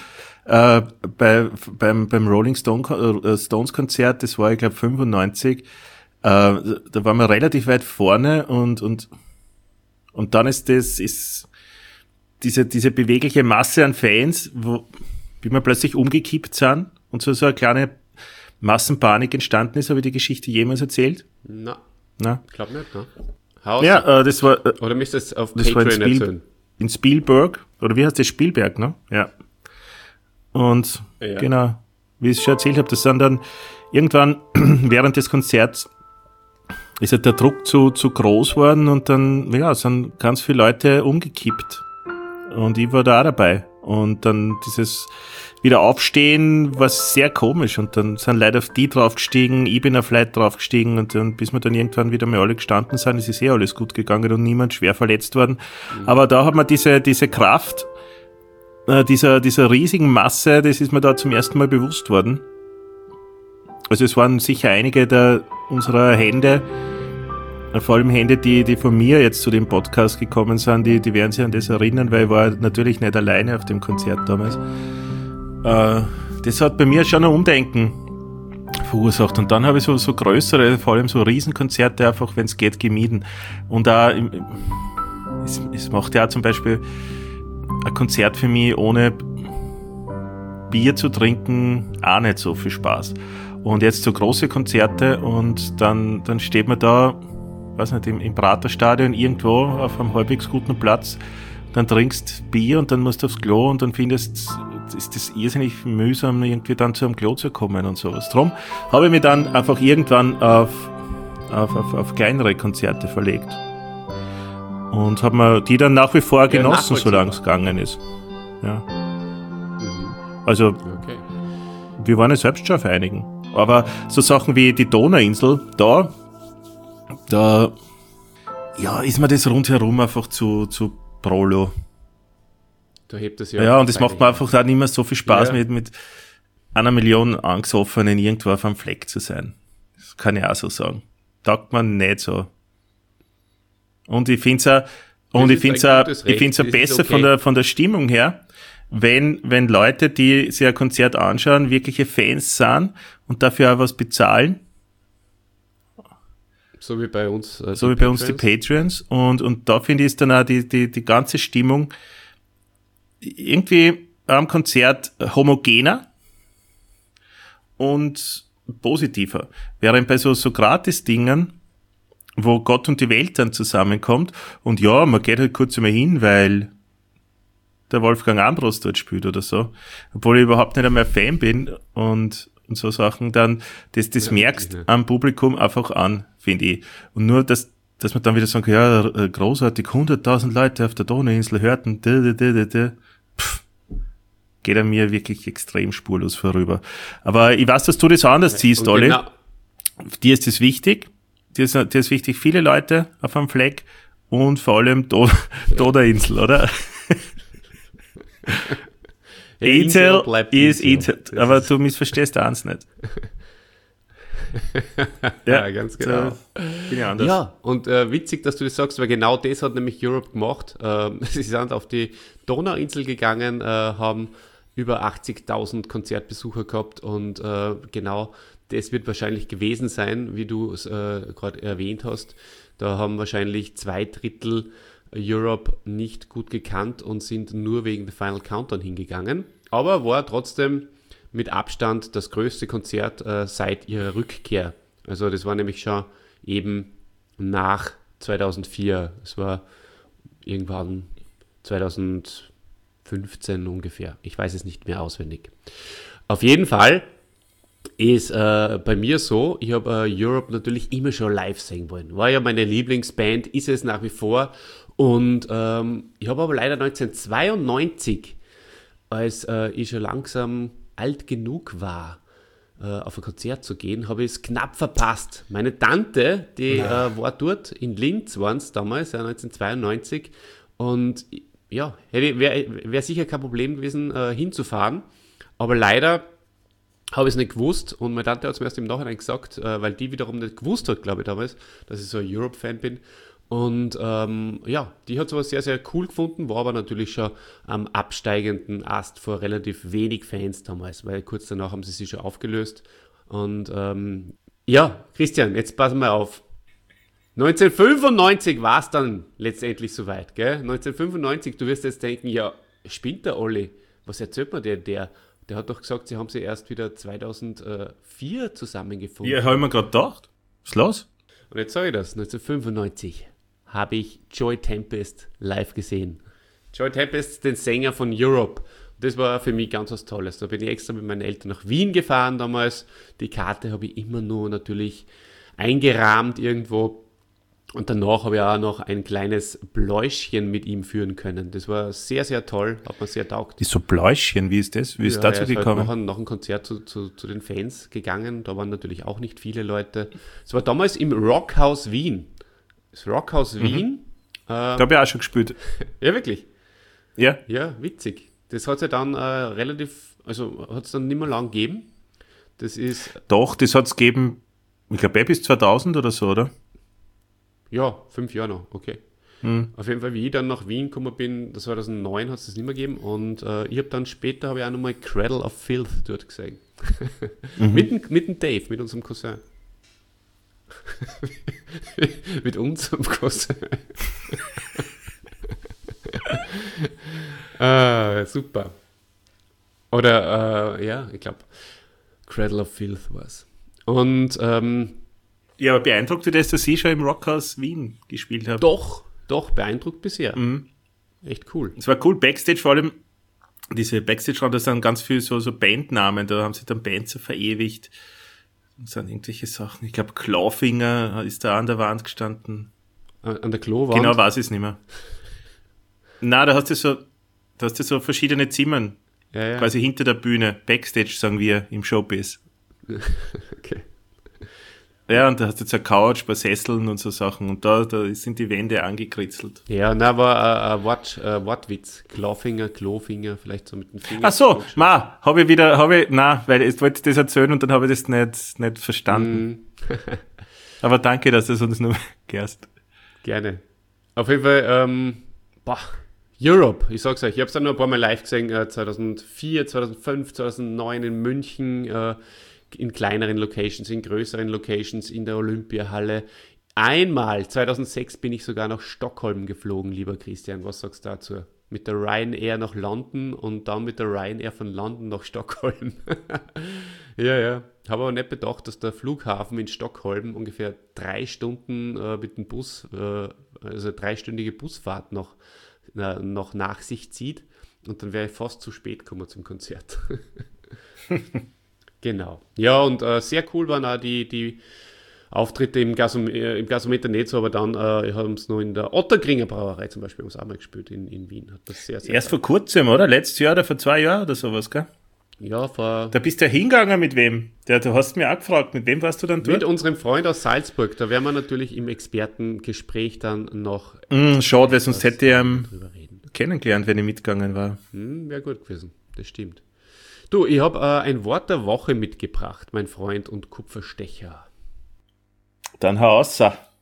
Beim Rolling Stones Konzert, das war, ich glaube, 95, da waren wir relativ weit vorne und dann ist diese bewegliche Masse an Fans, wie wir plötzlich umgekippt sind und so eine kleine Massenpanik entstanden ist. Habe ich die Geschichte jemals erzählt? Na? Ich glaube nicht, ne? Ja, das war... Oder müsstest du es auf Patreon erzählen? In Spielberg, oder wie heißt das? Spielberg, ne? Ja. Und genau, wie ich es schon erzählt habe, das sind dann irgendwann während des Konzerts ist halt der Druck zu groß worden und dann, sind ganz viele Leute umgekippt. Und ich war da auch dabei. Und dann dieses Wiederaufstehen war sehr komisch und dann sind Leute auf die draufgestiegen, ich bin auf Leute draufgestiegen und dann, bis wir dann irgendwann wieder mal alle gestanden sind, ist alles gut gegangen und niemand schwer verletzt worden. Aber da hat man diese Kraft dieser riesigen Masse, das ist mir da zum ersten Mal bewusst worden. Also es waren sicher einige unserer Hände, vor allem Hände, die von mir jetzt zu dem Podcast gekommen sind, die werden sich an das erinnern, weil ich war natürlich nicht alleine auf dem Konzert damals. Das hat bei mir schon ein Umdenken verursacht. Und dann habe ich so größere, vor allem so Riesenkonzerte einfach, wenn es geht, gemieden. Und da es macht ja zum Beispiel ein Konzert für mich ohne Bier zu trinken auch nicht so viel Spaß. Und jetzt so große Konzerte und dann steht man da, weiß nicht, im Praterstadion irgendwo auf einem halbwegs guten Platz, dann trinkst Bier und dann musst du aufs Klo und dann findest ist das irrsinnig mühsam, irgendwie dann zu einem Klo zu kommen und sowas. Drum habe ich mich dann einfach irgendwann auf kleinere Konzerte verlegt. Und habe mir die dann nach wie vor genossen, solange es gegangen ist. Ja. Also, Okay. wir waren ja selbst schon auf einigen. Aber so Sachen wie die Donauinsel, da ja, ist mir das rundherum einfach zu Prolo. Da hebt es Ja, und es macht mir einfach auch nicht mehr so viel Spaß, Ja. mit 1 Million Angesoffenen irgendwo auf einem Fleck zu sein. Das kann ich auch so sagen. Taugt man nicht so. Und ich finde es auch besser von der Stimmung her, wenn Leute, die sich ein Konzert anschauen, wirkliche Fans sind und dafür auch was bezahlen. So wie bei uns. Die Patreons. Und da finde ich es dann auch die ganze Stimmung irgendwie am Konzert homogener und positiver. Während bei so Gratis-Dingen, wo Gott und die Welt dann zusammenkommt und ja, man geht halt kurz einmal hin, weil der Wolfgang Ambros dort spielt oder so, obwohl ich überhaupt nicht einmal Fan bin und so Sachen, dann das merkst am Publikum einfach an, finde ich. Und nur, dass man dann wieder sagt, ja, großartig, 100.000 Leute auf der Donauinsel hörten, geht an mir wirklich extrem spurlos vorüber. Aber ich weiß, dass du das anders siehst, Olli. Genau. Dir ist das wichtig. Dir ist wichtig, viele Leute auf einem Fleck und vor allem Donauinsel, oder? Etel ist Etel, aber du missverstehst eins nicht. Ja, ganz genau. Bin ich anders. Ja, und witzig, dass du das sagst, weil genau das hat nämlich Europe gemacht. Sie sind auf die Donauinsel gegangen, haben über 80.000 Konzertbesucher gehabt und genau das wird wahrscheinlich gewesen sein, wie du es gerade erwähnt hast. Da haben wahrscheinlich 2/3 Europe nicht gut gekannt und sind nur wegen der Final Countdown hingegangen. Aber war trotzdem mit Abstand das größte Konzert seit ihrer Rückkehr. Also das war nämlich schon eben nach 2004. Es war irgendwann 2015 ungefähr. Ich weiß es nicht mehr auswendig. Auf jeden Fall ist bei mir so, ich habe Europe natürlich immer schon live sehen wollen. War ja meine Lieblingsband, ist es nach wie vor. Und ich habe aber leider 1992, als ich schon langsam alt genug war, auf ein Konzert zu gehen, habe ich es knapp verpasst. Meine Tante, die war dort, in Linz waren es damals, 1992. Und ja, wäre sicher kein Problem gewesen, hinzufahren. Aber leider habe ich es nicht gewusst und meine Tante hat es mir erst im Nachhinein gesagt, weil die wiederum nicht gewusst hat, glaube ich damals, dass ich so ein Europe-Fan bin. Und ja, die hat es aber sehr, sehr cool gefunden, war aber natürlich schon am absteigenden Ast vor relativ wenig Fans damals, weil kurz danach haben sie sich schon aufgelöst. Und ja, Christian, jetzt passen wir auf. 1995 war es dann letztendlich soweit, gell? 1995, du wirst jetzt denken, ja, spinnt der Olli? Was erzählt mir der? Der hat doch gesagt, sie haben sie erst wieder 2004 zusammengefunden. Ja, habe ich mir gerade gedacht. Was ist los? Und jetzt sage ich das, 1995 habe ich Joey Tempest live gesehen. Joey Tempest, den Sänger von Europe. Das war für mich ganz was Tolles. Da bin ich extra mit meinen Eltern nach Wien gefahren damals. Die Karte habe ich immer nur natürlich eingerahmt irgendwo. Und danach habe ich auch noch ein kleines Bläuschen mit ihm führen können. Das war sehr, sehr toll, hat mir sehr taugt. Die so Bläuschen, wie ist das? Wie ist dazu gekommen? Halt nach dem Konzert zu den Fans gegangen. Da waren natürlich auch nicht viele Leute. Es war damals im Rockhaus Wien. Das Rockhaus Wien. Da habe ich auch schon gespielt. Ja, wirklich? Ja. Ja, witzig. Das hat es ja dann hat es dann nicht mehr lang gegeben. Das ist... Doch, das hat es gegeben, ich glaube bis 2000 oder so, oder? Ja, 5 Jahre noch, okay. Auf jeden Fall, wie ich dann nach Wien gekommen bin, das 2009 hat es das nicht mehr gegeben und ich habe dann später auch nochmal Cradle of Filth dort gesehen. mit dem Dave, mit unserem Cousin. Mit unserem Cousin. Super. Oder, ja, ich glaube, Cradle of Filth war es. Und, ja, aber beeindruckt dich das, dass ich schon im Rockhaus Wien gespielt habe? Doch, beeindruckt bisher. Echt cool. Es war cool, Backstage vor allem diese Backstage-Raum, da sind ganz viel so Bandnamen, da haben sie dann Bands so verewigt. Das sind irgendwelche Sachen. Ich glaube, Clawfinger ist da an der Wand gestanden. An der Klowand? Genau, weiß ich es nicht mehr. Nein, da hast du so verschiedene Zimmern. Ja. Quasi hinter der Bühne. Backstage, sagen wir, im Showbiz. Okay. Ja, und da hast du jetzt eine Couch, ein paar Sesseln und so Sachen. Und da sind die Wände angekritzelt. Ja, na, war ein Wortwitz. Klowfinger, vielleicht so mit dem Finger. Ach so, weil ich wollte das erzählen und dann habe ich das nicht verstanden. Aber danke, dass du es uns noch gehst. Gerne. Auf jeden Fall, Europe, ich sag's euch, ich hab's dann noch ein paar Mal live gesehen, 2004, 2005, 2009 in München, in kleineren Locations, in größeren Locations, in der Olympiahalle. Einmal, 2006, bin ich sogar nach Stockholm geflogen, lieber Christian. Was sagst du dazu? Mit der Ryanair nach London und dann mit der Ryanair von London nach Stockholm. Ja. Habe aber nicht bedacht, dass der Flughafen in Stockholm ungefähr 3 Stunden mit dem Bus, also 3-stündige Busfahrt noch nach sich zieht. Und dann wäre ich fast zu spät gekommen zum Konzert. Genau. Ja, und sehr cool waren auch die Auftritte im Gasometer nicht so, aber dann haben es noch in der Otterkringer Brauerei zum Beispiel auch mal gespielt in Wien. Hat das sehr, sehr erst vor kurzem, oder? Letztes Jahr oder vor 2 Jahren oder sowas, gell? Ja, Da bist du ja hingegangen mit wem? Du hast mir auch gefragt, mit wem warst du dann dort? Mit unserem Freund aus Salzburg. Da werden wir natürlich im Expertengespräch dann noch schade, weil sonst hätte ich kennengelernt, wenn ich mitgegangen war. Wäre gut gewesen, das stimmt. Du, ich habe ein Wort der Woche mitgebracht, mein Freund und Kupferstecher. Dann hau raus.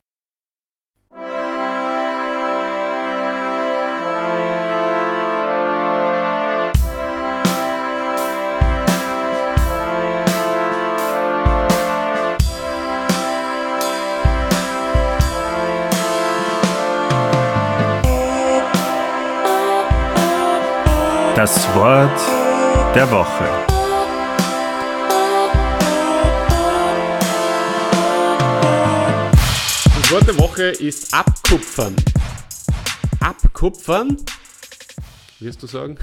Das Wort der Woche. Das Wort der Woche ist abkupfern. Abkupfern? Wirst du sagen?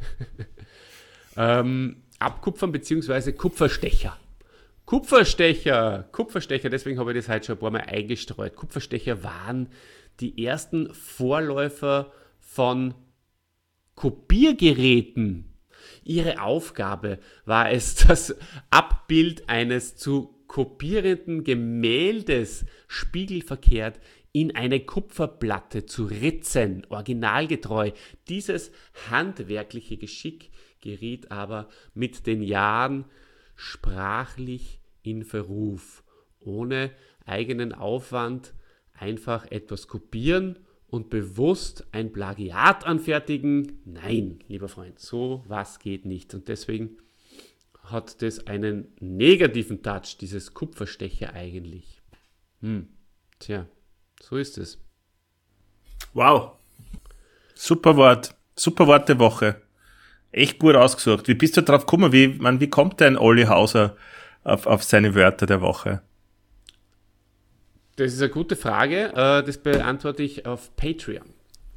Abkupfern bzw. Kupferstecher. Kupferstecher, deswegen habe ich das heute schon ein paar Mal eingestreut. Kupferstecher waren die ersten Vorläufer von Kopiergeräten. Ihre Aufgabe war es, das Abbild eines zu kopierenden Gemäldes spiegelverkehrt in eine Kupferplatte zu ritzen, originalgetreu. Dieses handwerkliche Geschick geriet aber mit den Jahren sprachlich in Verruf. Ohne eigenen Aufwand einfach etwas kopieren und bewusst ein Plagiat anfertigen? Nein, lieber Freund, so was geht nicht. Und deswegen hat das einen negativen Touch, dieses Kupferstecher eigentlich. Tja, so ist es. Wow. Super Wort der Woche. Echt gut ausgesucht. Wie bist du drauf gekommen? Wie kommt denn Olli Hauser auf seine Wörter der Woche? Das ist eine gute Frage. Das beantworte ich auf Patreon.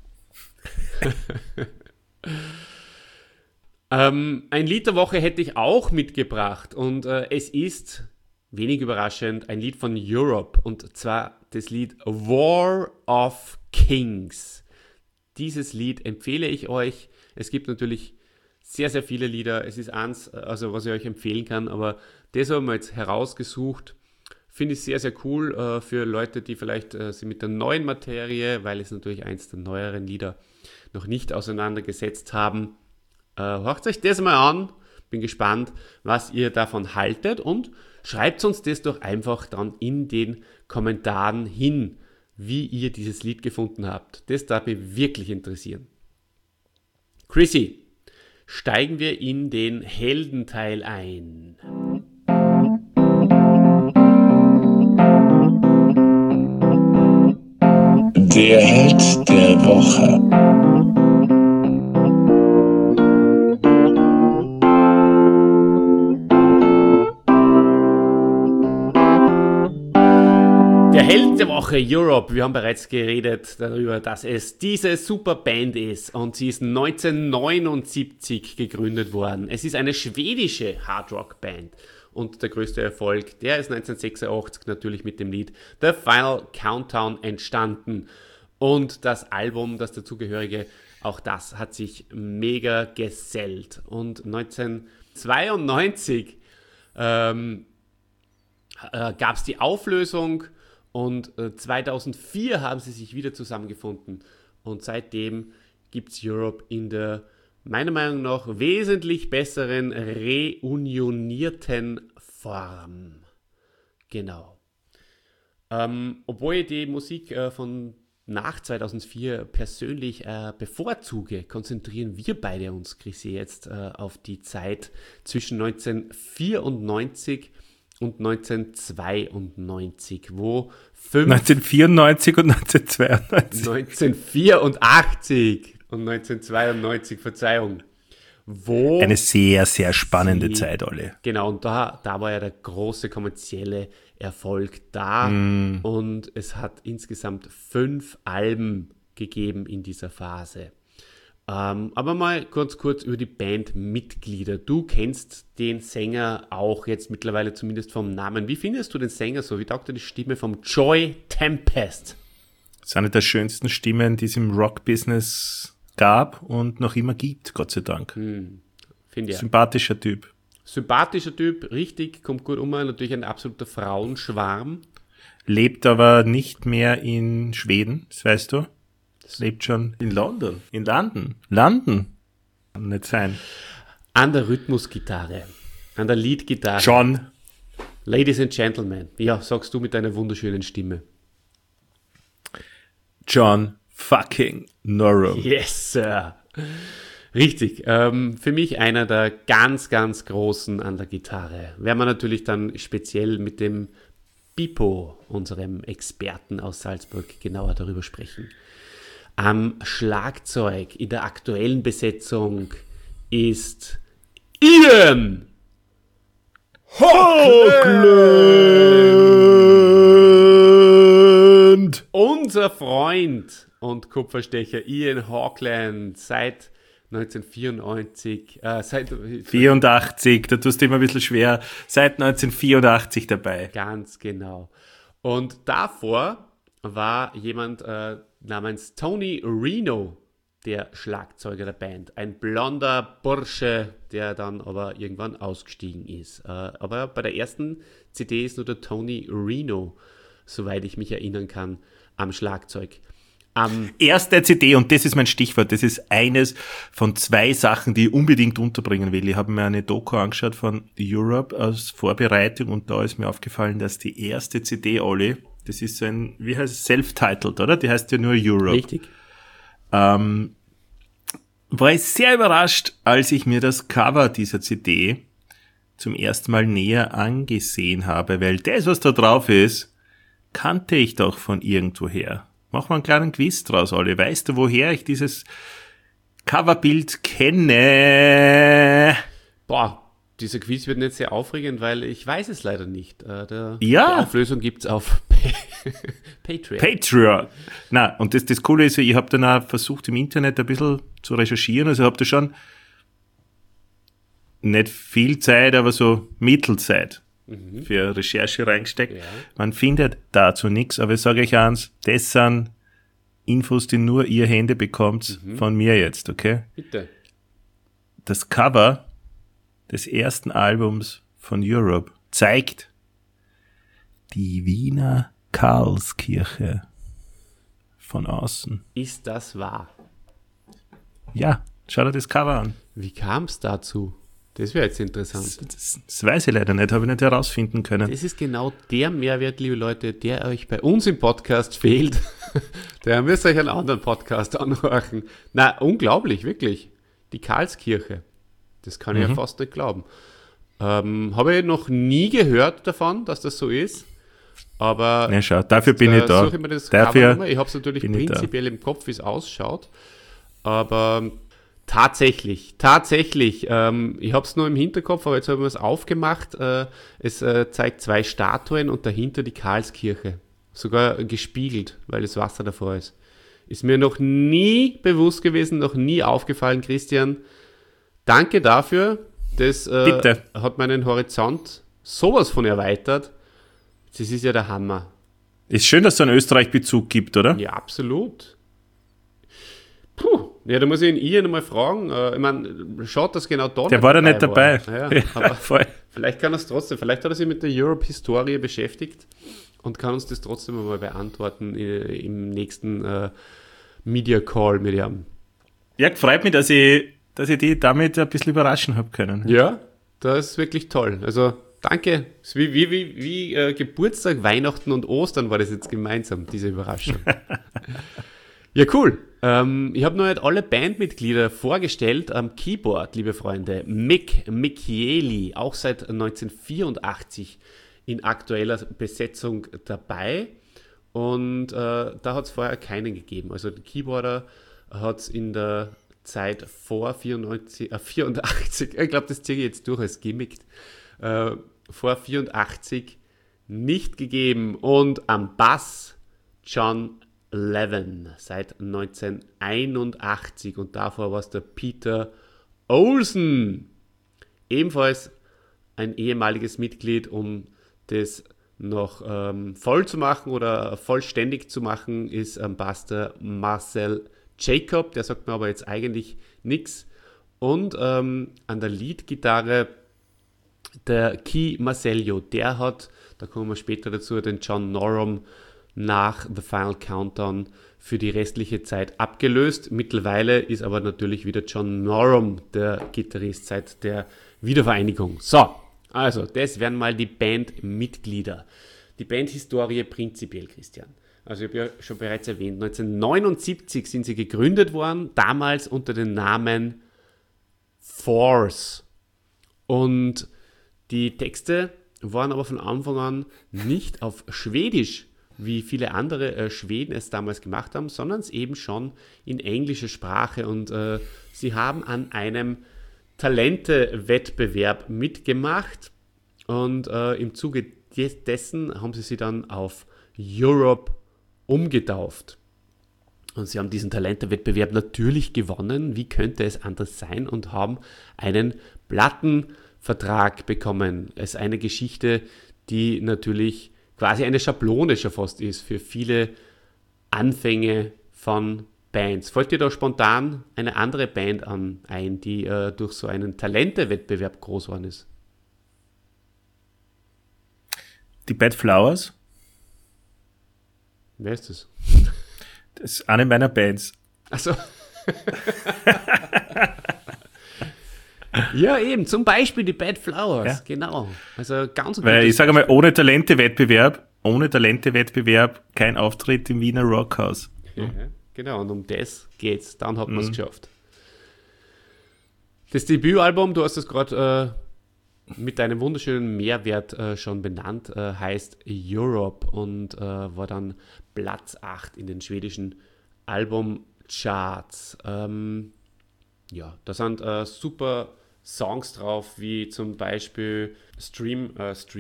Ein Lied der Woche hätte ich auch mitgebracht. Und es ist, wenig überraschend, ein Lied von Europe. Und zwar das Lied War of Kings. Dieses Lied empfehle ich euch. Es gibt natürlich sehr, sehr viele Lieder. Es ist eins, also was ich euch empfehlen kann. Aber das haben wir jetzt herausgesucht. Finde ich sehr, sehr cool für Leute, die vielleicht sich mit der neuen Materie, weil es natürlich eins der neueren Lieder noch nicht auseinandergesetzt haben. Hört euch das mal an. Bin gespannt, was ihr davon haltet und schreibt uns das doch einfach dann in den Kommentaren hin, wie ihr dieses Lied gefunden habt. Das darf mich wirklich interessieren. Chrissy, steigen wir in den Heldenteil ein. Der Held der Woche. Der Held der Woche Woche Europe. Wir haben bereits geredet darüber, dass es diese super Band ist und sie ist 1979 gegründet worden. Es ist eine schwedische Hardrock-Band und der größte Erfolg, der ist 1986 natürlich mit dem Lied The Final Countdown entstanden. Und das Album, das dazugehörige, auch das hat sich mega gesellt. Und 1992 gab es die Auflösung und 2004 haben sie sich wieder zusammengefunden. Und seitdem gibt es Europe in der, meiner Meinung nach, wesentlich besseren reunionierten Form. Genau. Obwohl ich die Musik von nach 2004 persönlich bevorzuge, konzentrieren wir beide uns, Chrissy, jetzt auf die Zeit zwischen 1994 und 1992, wo 1994 und 1992. 1984 und 1992, Verzeihung. Wo eine sehr, sehr spannende Zeit, Olli. Genau, und da war ja der große kommerzielle Erfolg da. Und es hat insgesamt 5 Alben gegeben in dieser Phase. Aber mal kurz über die Bandmitglieder. Du kennst den Sänger auch jetzt mittlerweile zumindest vom Namen. Wie findest du den Sänger so? Wie taugt dir die Stimme vom Joy Tempest? Das ist eine der schönsten Stimmen, die es im Rock-Business gab und noch immer gibt, Gott sei Dank. Finde ich. Sympathischer Typ. Sympathischer Typ, richtig, kommt gut um. Natürlich ein absoluter Frauenschwarm. Lebt aber nicht mehr in Schweden, das weißt du. Das lebt schon in London. In London. London. Kann nicht sein. An der Rhythmusgitarre. An der Leadgitarre. John. Ladies and Gentlemen. Ja, sagst du mit deiner wunderschönen Stimme. John fucking Norum. Yes, Sir. Richtig. Für mich einer der ganz, ganz Großen an der Gitarre. Werden wir natürlich dann speziell mit dem Bipo, unserem Experten aus Salzburg, genauer darüber sprechen. Am Schlagzeug in der aktuellen Besetzung ist Ian Hawkland. Unser Freund und Kupferstecher Ian Hawkland seit 1994, 84, da tust du immer ein bisschen schwer, seit 1984 dabei. Ganz genau. Und davor war jemand namens Tony Reno, der Schlagzeuger der Band. Ein blonder Bursche, der dann aber irgendwann ausgestiegen ist. Aber bei der ersten CD ist nur der Tony Reno, soweit ich mich erinnern kann, am Schlagzeug. Erste CD, und das ist mein Stichwort, das ist eines von 2 Sachen, die ich unbedingt unterbringen will. Ich habe mir eine Doku angeschaut von Europe als Vorbereitung und da ist mir aufgefallen, dass die erste CD, Olli, das ist so ein, wie heißt es, self-titled, oder? Die heißt ja nur Europe. Richtig. War ich sehr überrascht, als ich mir das Cover dieser CD zum ersten Mal näher angesehen habe, weil das, was da drauf ist, kannte ich doch von irgendwoher. Machen wir einen kleinen Quiz draus, Olli. Weißt du, woher ich dieses Coverbild kenne? Boah, dieser Quiz wird nicht sehr aufregend, weil ich weiß es leider nicht. Die Ja. Auflösung gibt's auf Patreon. Patreon. Na, und das Coole ist, ich habe dann auch versucht, im Internet ein bisschen zu recherchieren. Also ich habe da schon nicht viel Zeit, aber so Mittelzeit für Recherche reingesteckt. Ja. Man findet dazu nichts, aber ich sage euch eins, das sind Infos, die nur ihr Hände bekommt von mir jetzt, okay? Bitte. Das Cover des ersten Albums von Europe zeigt die Wiener Karlskirche von außen. Ist das wahr? Ja, schau dir das Cover an. Wie kam es dazu? Das wäre jetzt interessant. Das weiß ich leider nicht, habe ich nicht herausfinden können. Das ist genau der Mehrwert, liebe Leute, der euch bei uns im Podcast fehlt. Der müsst ihr euch einen anderen Podcast anhören. Na, unglaublich, wirklich. Die Karlskirche. Das kann ich ja fast nicht glauben. Habe ich noch nie gehört davon, dass das so ist. Aber Ja, schau, dafür bin ich da. suche ich mir das Dafür Cover. Ich habe es natürlich bin ich da. prinzipiell im Kopf, wie es ausschaut. Aber tatsächlich. Ich habe es nur im Hinterkopf, aber jetzt habe ich es aufgemacht. Es zeigt 2 Statuen und dahinter die Karlskirche. sogar gespiegelt, weil das Wasser davor ist. Ist mir noch nie bewusst gewesen, noch nie aufgefallen, Christian. Danke dafür. Das hat meinen Horizont sowas von erweitert. Das ist ja der Hammer. Ist schön, dass es einen Österreich-Bezug gibt, oder? Ja, absolut. Ja, da muss ich ihn Ian mal fragen. Ich meine, schaut das genau dort. Der war da nicht dabei. Ja, ja, aber voll. vielleicht kann er es trotzdem. Vielleicht hat er sich mit der Europe-Historie beschäftigt und kann uns das trotzdem mal beantworten im nächsten Media Call mit ihm. Ja, freut mich, dass ich die damit ein bisschen überraschen habe können. Ja, das ist wirklich toll. Also danke. Das ist wie Geburtstag, Weihnachten und Ostern war das jetzt gemeinsam, diese Überraschung. Ja, cool. Ich habe noch nicht alle Bandmitglieder vorgestellt am Keyboard, liebe Freunde. Mick Michieli, auch seit 1984 in aktueller Besetzung dabei. Und da hat es vorher keinen gegeben. Also den Keyboarder hat es in der Zeit vor 84, ich glaube, das ziehe ich jetzt durch als Gimmick, vor 84 nicht gegeben. Und am Bass John Levin seit 1981 und davor war es der Peter Olsen, ebenfalls ein ehemaliges Mitglied, um das noch voll zu machen oder vollständig zu machen, ist am Bass der Marcel Jacob, der sagt mir aber jetzt eigentlich nichts. Und an der Leadgitarre der Key Marcello, der hat, da kommen wir später dazu, den John Norum nach The Final Countdown für die restliche Zeit abgelöst. Mittlerweile ist aber natürlich wieder John Norum der Gitarrist seit der Wiedervereinigung. So, also das wären mal die Bandmitglieder. Die Bandhistorie prinzipiell, Christian. Also ich habe ja schon bereits erwähnt, 1979 sind sie gegründet worden, damals unter dem Namen Force. Und die Texte waren aber von Anfang an nicht auf Schwedisch, wie viele andere Schweden es damals gemacht haben, sondern es eben schon in englischer Sprache. Und sie haben an einem Talente-Wettbewerb mitgemacht und im Zuge dessen haben sie sich dann auf Europe umgetauft. Und sie haben diesen Talente-Wettbewerb natürlich gewonnen, wie könnte es anders sein, und haben einen Plattenvertrag bekommen. Es ist eine Geschichte, die natürlich quasi eine Schablone schon fast ist für viele Anfänge von Bands. Fällt dir da spontan eine andere Band ein, die durch so einen Talente-Wettbewerb groß geworden ist? Die Bad Flowers. Wer ist das? Das ist eine meiner Bands. Achso. Ja, eben, zum Beispiel die Bad Flowers, ja. Genau. Also ganz. Weil ich sage mal, ohne Talente-Wettbewerb kein Auftritt im Wiener Rockhaus. Ja, genau, und um das geht's. Dann hat man es geschafft. Das Debütalbum, du hast es gerade mit deinem wunderschönen Mehrwert schon benannt, heißt Europe und war dann Platz 8 in den schwedischen Albumcharts. Ja, da sind super Songs drauf, wie zum Beispiel Scream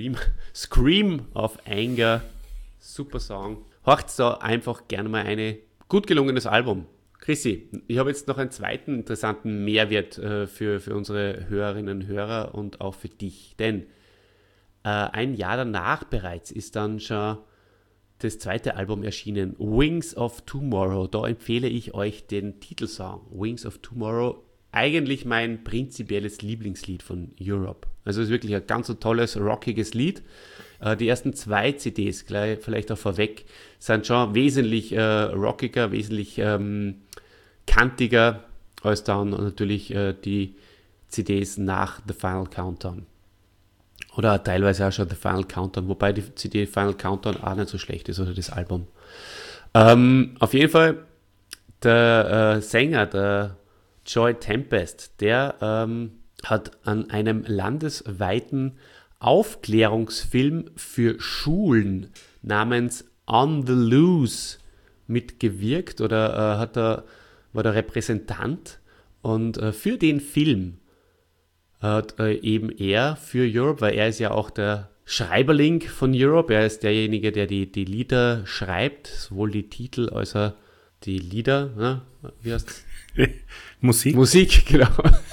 of Anger. Super Song. Hört da einfach gerne mal eine. Gut gelungenes Album. Chrissy, ich habe jetzt noch einen zweiten interessanten Mehrwert für unsere Hörerinnen und Hörer und auch für dich. Denn ein Jahr danach bereits ist dann schon das zweite Album erschienen, Wings of Tomorrow. Da empfehle ich euch den Titelsong, Wings of Tomorrow. Eigentlich mein prinzipielles Lieblingslied von Europe. Also es ist wirklich ein ganz so tolles, rockiges Lied. Die ersten 2 CDs, gleich vielleicht auch vorweg, sind schon wesentlich rockiger, wesentlich kantiger als dann natürlich die CDs nach The Final Countdown. Oder teilweise auch schon The Final Countdown, wobei die CD Final Countdown auch nicht so schlecht ist, oder das Album. Auf jeden Fall, der Sänger, der Joy Tempest, der hat an einem landesweiten Aufklärungsfilm für Schulen namens On the Loose mitgewirkt oder war der Repräsentant, und für den Film hat eben er für Europe, weil er ist ja auch der Schreiberling von Europe. Er ist derjenige, der die Lieder schreibt, sowohl die Titel als auch die Lieder. Ne? Wie heißt's? Musik, genau.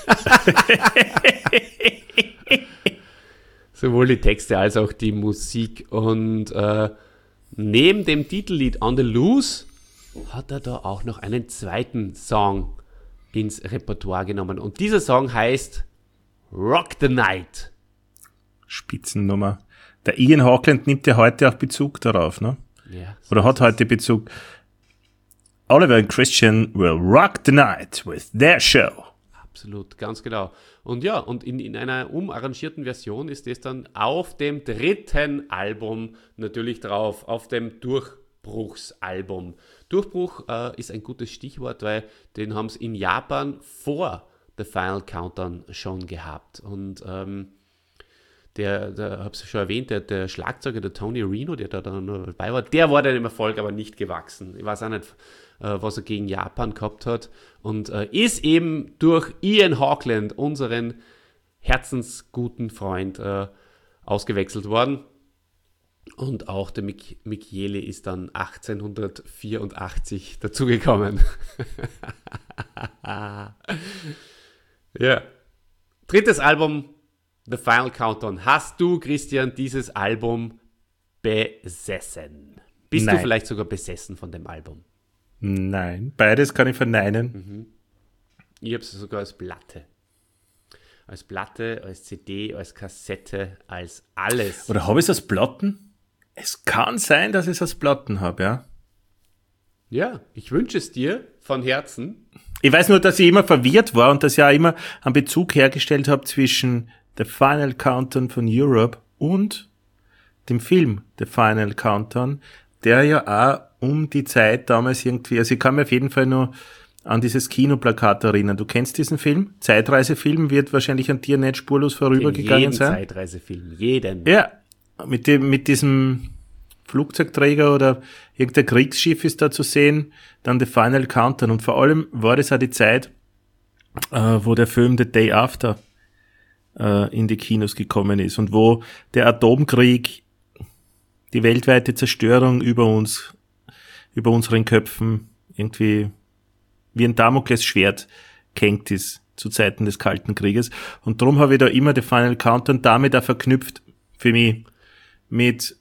Sowohl die Texte als auch die Musik. Und neben dem Titellied On the Loose hat er da auch noch einen zweiten Song ins Repertoire genommen. Und dieser Song heißt Rock the Night. Spitzennummer. Der Ian Hawkland nimmt ja heute auch Bezug darauf, ne? Ja, Oder hat heute Bezug. Oliver and Christian will rock the night with their show. Absolut, ganz genau. Und ja, und in einer umarrangierten Version ist es dann auf dem dritten Album natürlich drauf, auf dem Durchbruchsalbum. Durchbruch ist ein gutes Stichwort, weil den haben es in Japan vor The Final Countdown schon gehabt. Und der habe ich schon erwähnt, der Schlagzeuger, der Tony Reno, der da dann dabei war, der war dann im Erfolg aber nicht gewachsen. Ich weiß auch nicht, was er gegen Japan gehabt hat. Und ist eben durch Ian Hawkland, unseren herzensguten Freund, ausgewechselt worden. Und auch der Mick Yele ist dann 1884 dazugekommen. Ja. Drittes Album, The Final Countdown. Hast du, Christian, dieses Album besessen? Bist du vielleicht sogar besessen von dem Album? Nein, beides kann ich verneinen. Ich habe es sogar als Platte. Als Platte, als CD, als Kassette, als alles. Oder habe ich es als Platten? Es kann sein, dass ich es als Platten habe, ja. Ja, ich wünsche es dir von Herzen. Ich weiß nur, dass ich immer verwirrt war und dass ich auch immer einen Bezug hergestellt habe zwischen The Final Countdown von Europe und dem Film The Final Countdown, der ja auch um die Zeit damals irgendwie, also ich kann mir auf jeden Fall nur an dieses Kinoplakat erinnern. Du kennst diesen Film? Zeitreisefilm wird wahrscheinlich an dir nicht spurlos vorübergegangen sein. Zeitreisefilm, jeden. Ja, mit diesem Flugzeugträger oder irgendein Kriegsschiff ist da zu sehen, dann The Final Countdown. Und vor allem war das auch die Zeit, wo der Film The Day After in die Kinos gekommen ist und wo der Atomkrieg, die weltweite Zerstörung über unseren Köpfen irgendwie wie ein Damoklesschwert gehängt ist zu Zeiten des Kalten Krieges. Und darum habe ich da immer The Final Countdown damit auch verknüpft für mich mit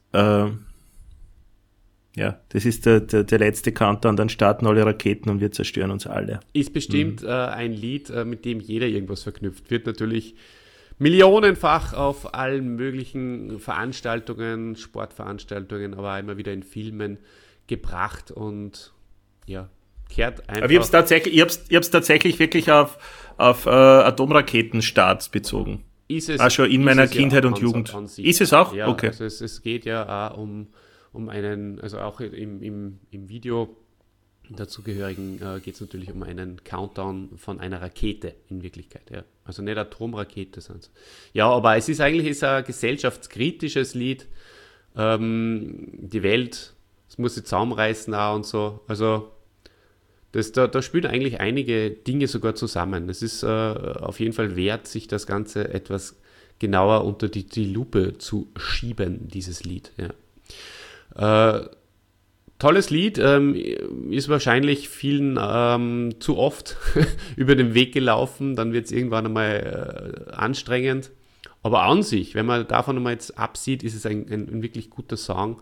das ist der letzte Countdown, dann starten alle Raketen und wir zerstören uns alle. Ist bestimmt ein Lied, mit dem jeder irgendwas verknüpft. Wird natürlich millionenfach auf allen möglichen Veranstaltungen, Sportveranstaltungen, aber auch immer wieder in Filmen gebracht und ja, kehrt einfach. Aber ich hab's tatsächlich wirklich auf Atomraketenstarts bezogen. Ist es, auch schon in meiner Kindheit und Jugend. Ist es auch? Ja, okay. Also es geht ja auch um einen, also auch im Video dazugehörigen geht es natürlich um einen Countdown von einer Rakete in Wirklichkeit. Ja. Also nicht Atomrakete. Ja, aber es ist eigentlich ein gesellschaftskritisches Lied. Die Welt, es muss sich zusammenreißen auch und so. Also da spielen eigentlich einige Dinge sogar zusammen. Es ist auf jeden Fall wert, sich das Ganze etwas genauer unter die Lupe zu schieben, dieses Lied. Ja. Tolles Lied, ist wahrscheinlich vielen zu oft über den Weg gelaufen, dann wird es irgendwann einmal anstrengend. Aber an sich, wenn man davon einmal jetzt absieht, ist es ein wirklich guter Song.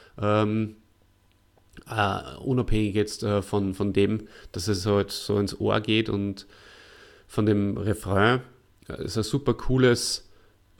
Unabhängig jetzt von dem, dass es halt so ins Ohr geht und von dem Refrain. Es ist ein super cooles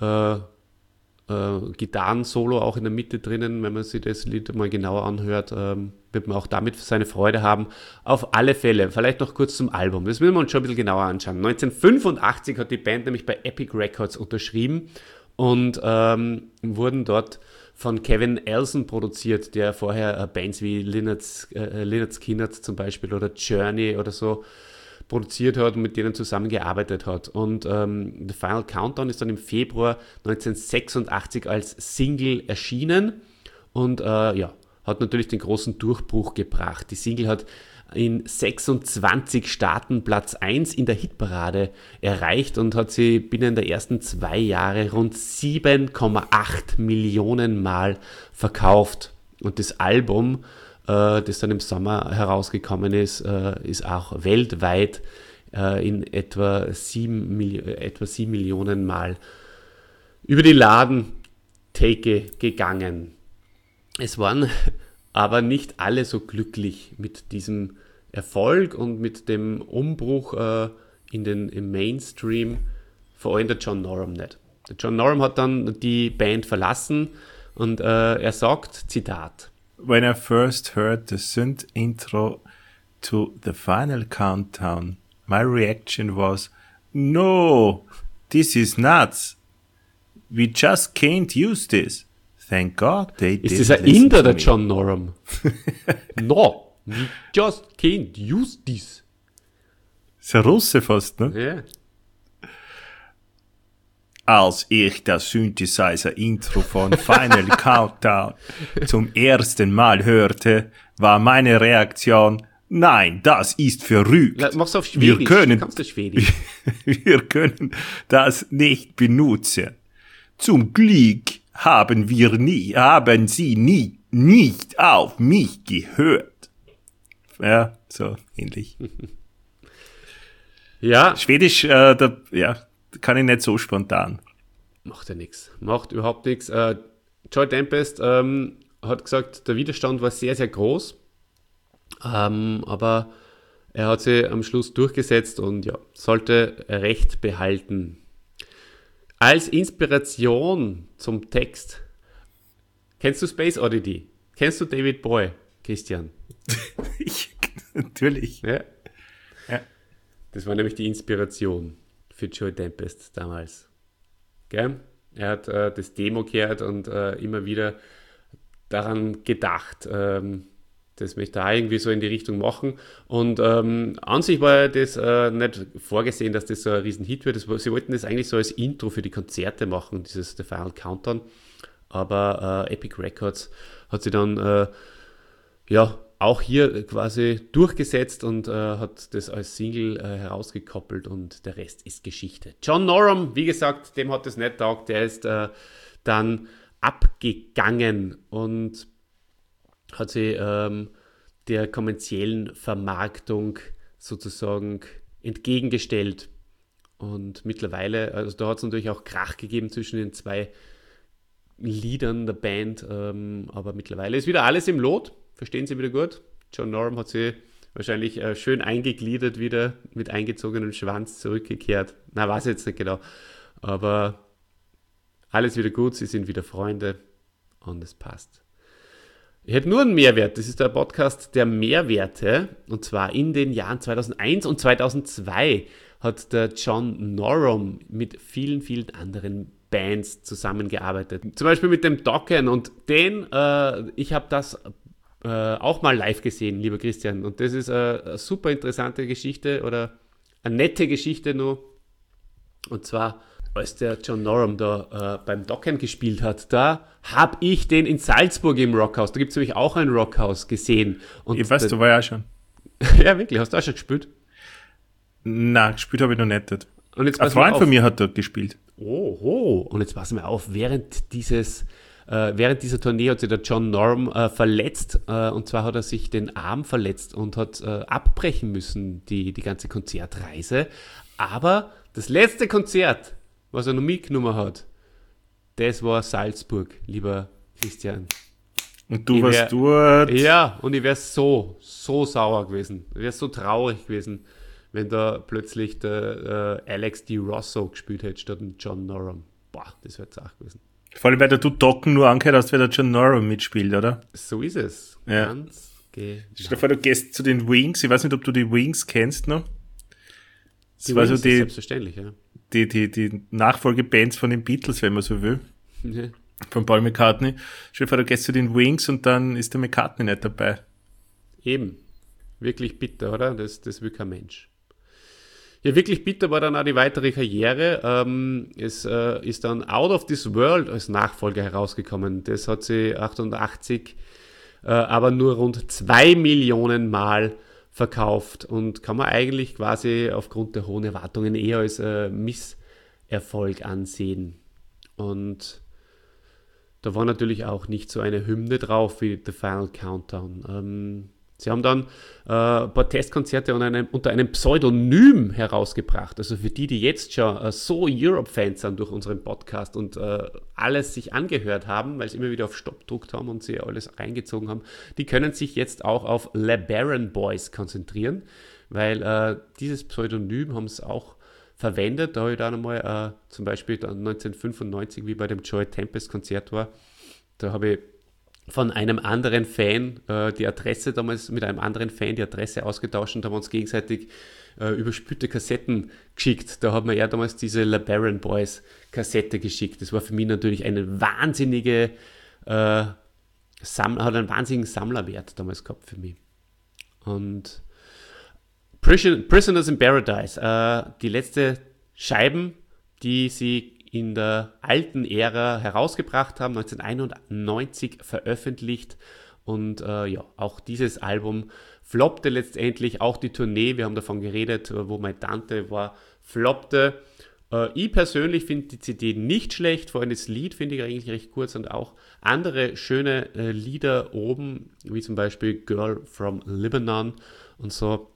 Gitarrensolo auch in der Mitte drinnen. Wenn man sich das Lied mal genauer anhört, wird man auch damit seine Freude haben. Auf alle Fälle, vielleicht noch kurz zum Album. Das müssen wir uns schon ein bisschen genauer anschauen. 1985 hat die Band nämlich bei Epic Records unterschrieben und wurden dort von Kevin Elson produziert, der vorher Bands wie Lynyrd Skynyrd zum Beispiel oder Journey oder so produziert hat und mit denen zusammengearbeitet hat. Und The Final Countdown ist dann im Februar 1986 als Single erschienen und hat natürlich den großen Durchbruch gebracht. Die Single hat in 26 Staaten Platz 1 in der Hitparade erreicht und hat sie binnen der ersten 2 Jahre rund 7,8 Millionen Mal verkauft. Und das Album, das dann im Sommer herausgekommen ist, ist auch weltweit in etwa 7 Millionen Mal über die Ladentheke gegangen. Es waren aber nicht alle so glücklich mit diesem Erfolg und mit dem Umbruch im Mainstream, vor allem der John Norum nicht. Der John Norum hat dann die Band verlassen und er sagt, Zitat: When I first heard the synth intro to the final countdown, my reaction was, no, this is nuts. We just can't use this. Thank God they didn't. Ist das ein Inder, der John Norum? No, we just can't use this. Ist ein Russe fast, ne? Ja. Als ich das Synthesizer-Intro von Final Countdown zum ersten Mal hörte, war meine Reaktion, nein, das ist verrückt. Mach's auf Schwedisch. Kannst du Schwedisch? Wir können das nicht benutzen. Zum Glück haben sie nicht auf mich gehört. Ja, so ähnlich. Ja. Schwedisch, kann ich nicht so spontan. Macht ja nichts. Macht überhaupt nichts. Joy Tempest hat gesagt, der Widerstand war sehr, sehr groß. Aber er hat sich am Schluss durchgesetzt und ja, sollte Recht behalten. Als Inspiration zum Text. Kennst du Space Oddity? Kennst du David Bowie, Christian? Natürlich. Ja. Ja. Das war nämlich die Inspiration für Joy Tempest damals. Gell? Er hat das Demo gehört und immer wieder daran gedacht, das möchte er irgendwie so in die Richtung machen. Und an sich war das nicht vorgesehen, dass das so ein Riesenhit wird. Sie wollten das eigentlich so als Intro für die Konzerte machen, dieses The Final Countdown. Aber Epic Records hat sie dann auch hier quasi durchgesetzt und hat das als Single herausgekoppelt und der Rest ist Geschichte. John Norum, wie gesagt, dem hat das nicht taugt. Der ist dann abgegangen und hat sie der kommerziellen Vermarktung sozusagen entgegengestellt. Und mittlerweile, also da hat es natürlich auch Krach gegeben zwischen den zwei Liedern der Band, aber mittlerweile ist wieder alles im Lot, verstehen Sie wieder gut. John Norum hat sie wahrscheinlich schön eingegliedert wieder, mit eingezogenem Schwanz zurückgekehrt. Na, weiß ich jetzt nicht genau, aber alles wieder gut, sie sind wieder Freunde und es passt. Ich hätte nur einen Mehrwert. Das ist der Podcast der Mehrwerte. Und zwar in den Jahren 2001 und 2002 hat der John Norum mit vielen, vielen anderen Bands zusammengearbeitet. Zum Beispiel mit dem Dokken. Und ich habe das auch mal live gesehen, lieber Christian. Und das ist eine super interessante Geschichte oder eine nette Geschichte nur. Und zwar, als der John Norum da beim Dokken gespielt hat, da habe ich den in Salzburg im Rockhaus, da gibt es nämlich auch ein Rockhaus, gesehen. Und ich weiß, du war ja schon. Ja, wirklich, hast du auch schon gespielt? Nein, gespielt habe ich noch nicht. Und jetzt ein Freund von mir hat dort gespielt. Oh, und jetzt passen wir auf, während dieser Tournee hat sich der John Norum verletzt, und zwar hat er sich den Arm verletzt und hat abbrechen müssen, die ganze Konzertreise. Aber das letzte Konzert, was er noch mitgenommen hat, das war Salzburg, lieber Christian. Und du warst dort? Ja, und ich wäre so sauer gewesen. Ich wäre so traurig gewesen, wenn da plötzlich der Alex Di Rosso gespielt hätte statt dem John Norum. Boah, das wäre zart gewesen. Vor allem, weil du Dokken nur angehört hast, weil der John Norum mitspielt, oder? So ist es. Ja. Ganz genau. Stell dir vor, du gehst zu den Wings. Ich weiß nicht, ob du die Wings kennst noch. Die Wings ist selbstverständlich, ja. Die Nachfolgebands von den Beatles, wenn man so will. Ja. Von Paul McCartney. Stell dir vor, du gehst zu den Wings und dann ist der McCartney nicht dabei. Eben. Wirklich bitter, oder? Das will kein Mensch. Ja, wirklich bitter war dann auch die weitere Karriere. Es ist dann Out of This World als Nachfolger herausgekommen. Das hat sie 88 aber nur rund 2 Millionen Mal verkauft und kann man eigentlich quasi aufgrund der hohen Erwartungen eher als Misserfolg ansehen. Und da war natürlich auch nicht so eine Hymne drauf wie The Final Countdown. Sie haben dann ein paar Testkonzerte unter einem Pseudonym herausgebracht. Also für die jetzt schon so Europe-Fans sind durch unseren Podcast und alles sich angehört haben, weil sie immer wieder auf Stopp gedruckt haben und sie alles reingezogen haben, die können sich jetzt auch auf LeBaron Boys konzentrieren, weil dieses Pseudonym haben sie auch verwendet. Da habe ich dann einmal zum Beispiel 1995, wie bei dem Joey Tempest Konzert war, da habe ich von einem anderen Fan die Adresse damals mit einem anderen Fan die Adresse ausgetauscht und haben uns gegenseitig überspülte Kassetten geschickt. Da hat mir damals diese LeBaron Boys Kassette geschickt. Das war für mich natürlich eine wahnsinnige hat einen wahnsinnigen Sammlerwert damals gehabt für mich. Und Prisoners in Paradise, die letzte Scheiben, die sie in der alten Ära herausgebracht haben, 1991 veröffentlicht und auch dieses Album floppte letztendlich, auch die Tournee, wir haben davon geredet, wo meine Tante war, floppte. Ich persönlich finde die CD nicht schlecht, vor allem das Lied finde ich eigentlich recht kurz und auch andere schöne Lieder oben, wie zum Beispiel Girl from Lebanon und so.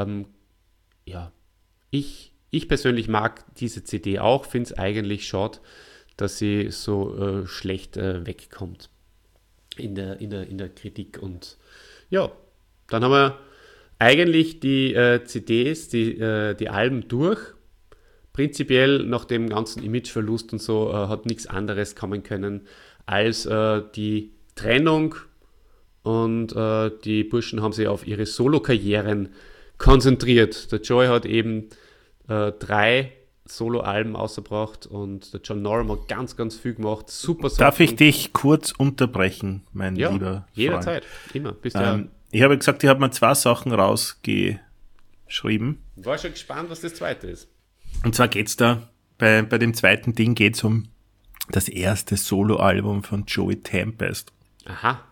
Ich persönlich mag diese CD auch, finde es eigentlich schade, dass sie so schlecht wegkommt in der Kritik. Und ja, dann haben wir eigentlich die CDs, die Alben durch. Prinzipiell nach dem ganzen Imageverlust und so hat nichts anderes kommen können als die Trennung und die Burschen haben sich auf ihre Solo-Karrieren konzentriert. Der Joey hat eben 3 Solo-Alben ausgebracht und der John Norum hat ganz, ganz viel gemacht. Super Sachen. Darf ich dich kurz unterbrechen, mein lieber Freund? Jederzeit, immer. Ich habe gesagt, ich habe mir 2 Sachen rausgeschrieben. War schon gespannt, was das zweite ist. Und zwar geht's da, bei dem zweiten Ding geht's um das erste Solo-Album von Joey Tempest. Aha.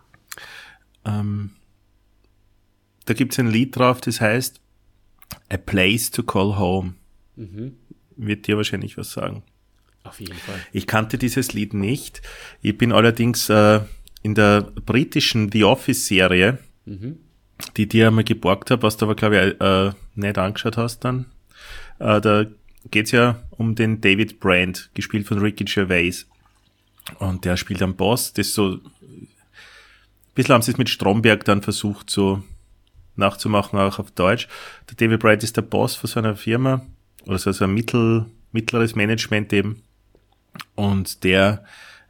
Da gibt's ein Lied drauf, das heißt A Place to Call Home. Wird dir wahrscheinlich was sagen. Auf jeden Fall. Ich kannte dieses Lied nicht. Ich bin allerdings in der britischen The Office-Serie, die dir einmal geborgt habe, was du aber, glaube ich, nicht angeschaut hast dann. Da geht's ja um den David Brand, gespielt von Ricky Gervais. Und der spielt am Boss. Das so, ein bisschen haben sie es mit Stromberg dann versucht, so nachzumachen, auch auf Deutsch. Der David Brand ist der Boss von so einer Firma, oder so ein mittleres Management eben. Und der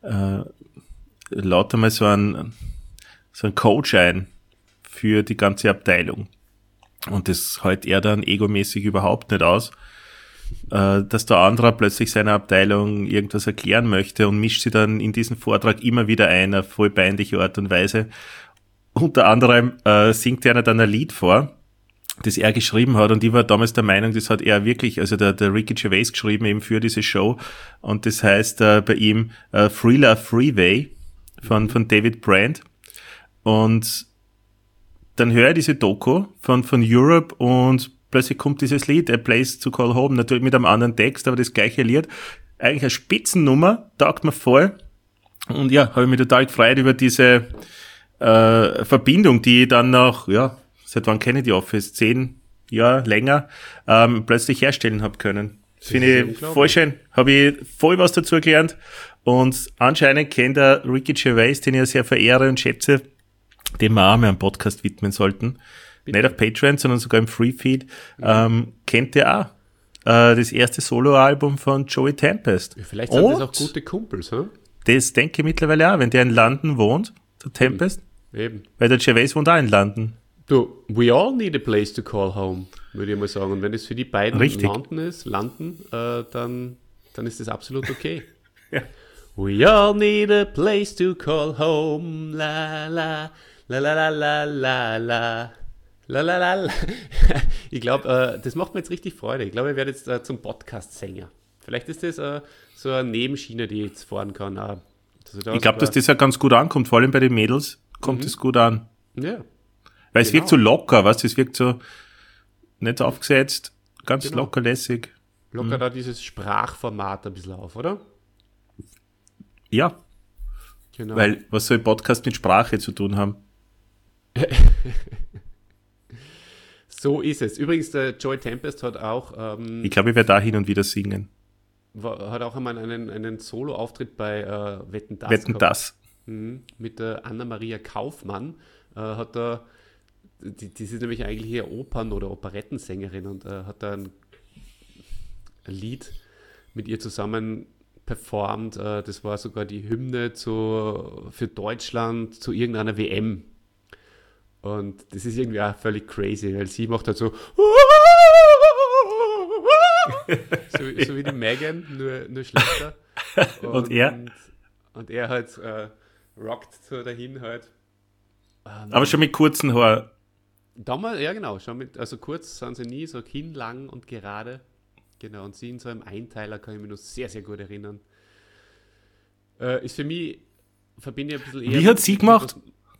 lädt einmal so einen Coach ein für die ganze Abteilung. Und das hält er dann egomäßig überhaupt nicht aus, dass der andere plötzlich seiner Abteilung irgendwas erklären möchte und mischt sie dann in diesen Vortrag immer wieder ein, auf voll peinliche Art und Weise. Unter anderem singt einer dann ein Lied vor, das er geschrieben hat, und ich war damals der Meinung, das hat er wirklich, also der Ricky Gervais geschrieben eben für diese Show, und das heißt bei ihm Thriller Freeway von David Brand. Und dann höre ich diese Doku von Europe und plötzlich kommt dieses Lied, A Place to Call Home, natürlich mit einem anderen Text, aber das gleiche Lied. Eigentlich eine Spitzennummer, taugt mir voll. Und ja, habe ich mich total gefreut über diese Verbindung, die ich dann nach, seit wann kenne ich die Office? 10 Jahre länger, plötzlich herstellen habe können. Das finde ich voll schön. Habe ich voll was dazu gelernt. Und anscheinend kennt der Ricky Gervais, den ich ja sehr verehre und schätze, dem wir auch mal einen Podcast widmen sollten. Bitte. Nicht auf Patreon, sondern sogar im Freefeed. Kennt er auch das erste Soloalbum von Joey Tempest. Ja, vielleicht sind das auch gute Kumpels, hm? Das denke ich mittlerweile auch, wenn der in London wohnt, der Tempest. Eben. Weil der Gervais wohnt auch in London. Du, we all need a place to call home, würde ich mal sagen. Und wenn es für die beiden landen, dann ist das absolut okay. Ja. We all need a place to call home, la la, la la la la la la. La, la, la, la. Ich glaube, das macht mir jetzt richtig Freude. Ich glaube, ich werde jetzt zum Podcast-Sänger. Vielleicht ist das so eine Nebenschiene, die ich jetzt fahren kann. Ich glaube, dass das ja ganz gut ankommt. Vor allem bei den Mädels kommt es gut an. Ja. Weil es wirkt so locker, weißt du, es wirkt so nicht aufgesetzt, ganz Genau. locker lässig. Locker da dieses Sprachformat ein bisschen auf, oder? Ja, Genau. weil was soll ein Podcast mit Sprache zu tun haben? So ist es. Übrigens, der Joey Tempest hat auch, Ich glaube, ich werde da hin und wieder singen. hat auch einmal einen Solo-Auftritt bei Wetten, dass Wetten, gehabt. das. Mit der Anna-Maria Kaufmann. Hat da, die ist nämlich eigentlich eher Opern- oder Operettensängerin und hat da ein Lied mit ihr zusammen performt. Das war sogar die Hymne für Deutschland zu irgendeiner WM. Und das ist irgendwie auch völlig crazy, weil sie macht halt so so wie die Megan, nur schlechter. Und er? Und er halt rockt so dahin halt. Aber schon mit kurzen Haaren. Damals, ja genau, schon also kurz sind sie nie, so kinnlang und gerade. Genau, und sie in so einem Einteiler kann ich mich noch sehr, sehr gut erinnern. Ist für mich, verbinde ich ein bisschen eher... Wie hat sie gemacht?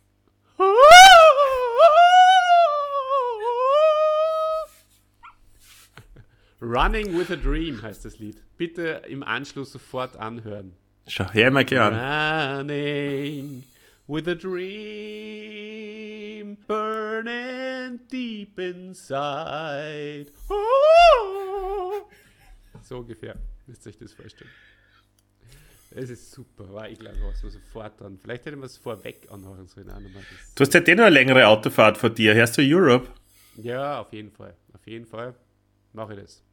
Running with a Dream heißt das Lied. Bitte im Anschluss sofort anhören. Schau, hör mal gleich an. Running with a dream, burning deep inside. So ungefähr, müsst ihr euch das vorstellen. Es ist super, aber ich glaube, was wir sofort an. Vielleicht hätten wir es vorweg anhören sollen. Auch nochmal das. Du hast ja noch eine längere Autofahrt vor dir. Hörst du Europe? Ja, auf jeden Fall. Auf jeden Fall mache ich das.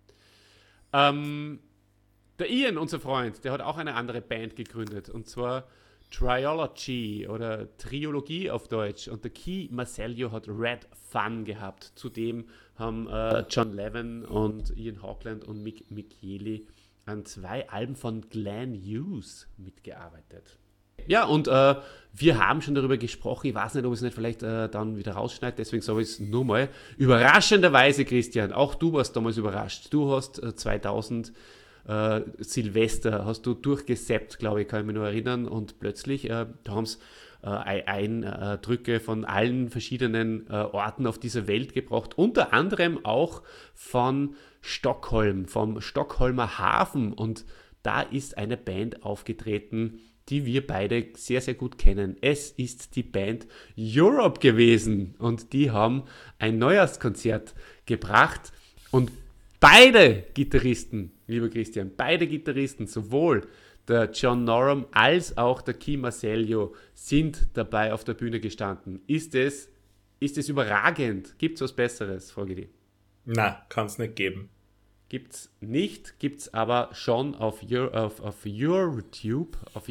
Der Ian, unser Freund, der hat auch eine andere Band gegründet. Und zwar Triology oder Triologie auf Deutsch. Und der Key Marcellio hat Red Fun gehabt. Zudem haben John Levin und Ian Hawkland und Mick Micheli an 2 Alben von Glenn Hughes mitgearbeitet. Ja, und wir haben schon darüber gesprochen. Ich weiß nicht, ob ich es nicht vielleicht dann wieder rausschneide, deswegen sage ich es nur mal. Überraschenderweise, Christian, auch du warst damals überrascht. Du hast 2000 Silvester, hast du durchgesappt, glaube ich, kann ich mich noch erinnern. Und plötzlich, da haben es Eindrücke von allen verschiedenen Orten auf dieser Welt gebracht. Unter anderem auch von Stockholm, vom Stockholmer Hafen. Und da ist eine Band aufgetreten, die wir beide sehr, sehr gut kennen. Es ist die Band Europe gewesen und die haben ein Neujahrskonzert gebracht und beide Gitarristen, lieber Christian, beide Gitarristen, sowohl der John Norum als auch der Key Marcellio sind dabei auf der Bühne gestanden. Ist es überragend? Gibt es was Besseres, frage ich dich. Na, kann es nicht geben. Gibt's nicht, gibt's aber schon auf YouTube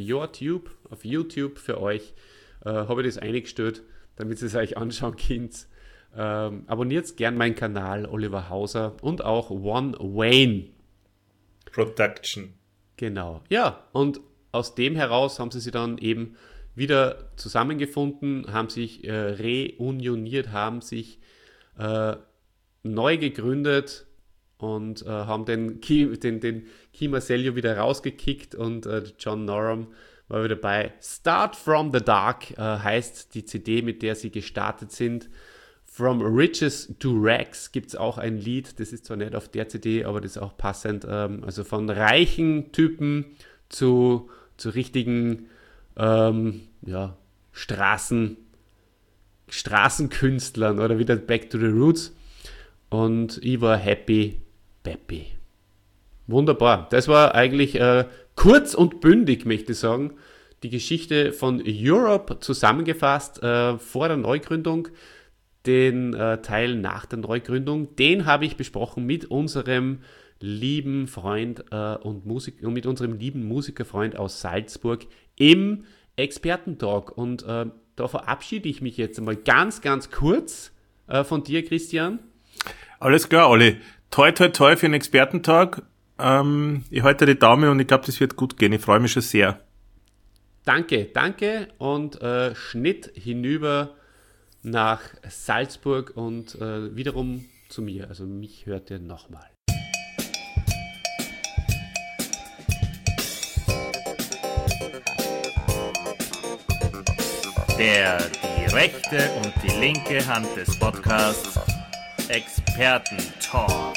für euch. Habe ich das eingestellt, damit ihr es euch anschauen könnt. Abonniert gern meinen Kanal, Oliver Hauser, und auch One Wayne Production. Genau. Ja, und aus dem heraus haben sie dann eben wieder zusammengefunden, haben sich reunioniert, haben sich neu gegründet und haben den Key Marcellio wieder rausgekickt und John Norum war wieder dabei. Start from the Dark heißt die CD, mit der sie gestartet sind. From Riches to Rags gibt es auch ein Lied, das ist zwar nicht auf der CD, aber das ist auch passend. Also von reichen Typen zu richtigen Straßenkünstlern oder wieder Back to the Roots. Und ich war happy Peppy. Wunderbar. Das war eigentlich kurz und bündig, möchte ich sagen, die Geschichte von Europe zusammengefasst vor der Neugründung. Den Teil nach der Neugründung, den habe ich besprochen mit unserem lieben Freund und mit unserem lieben Musikerfreund aus Salzburg im Expertentalk. Und da verabschiede ich mich jetzt einmal ganz, ganz kurz von dir, Christian. Alles klar, Olli. Toi, toi, toi für den Expertentag. Ich halte die Daumen und ich glaube, das wird gut gehen. Ich freue mich schon sehr. Danke und Schnitt hinüber nach Salzburg und wiederum zu mir. Also mich hört ihr nochmal. Der rechte und die linke Hand des Podcasts Experten-Talk.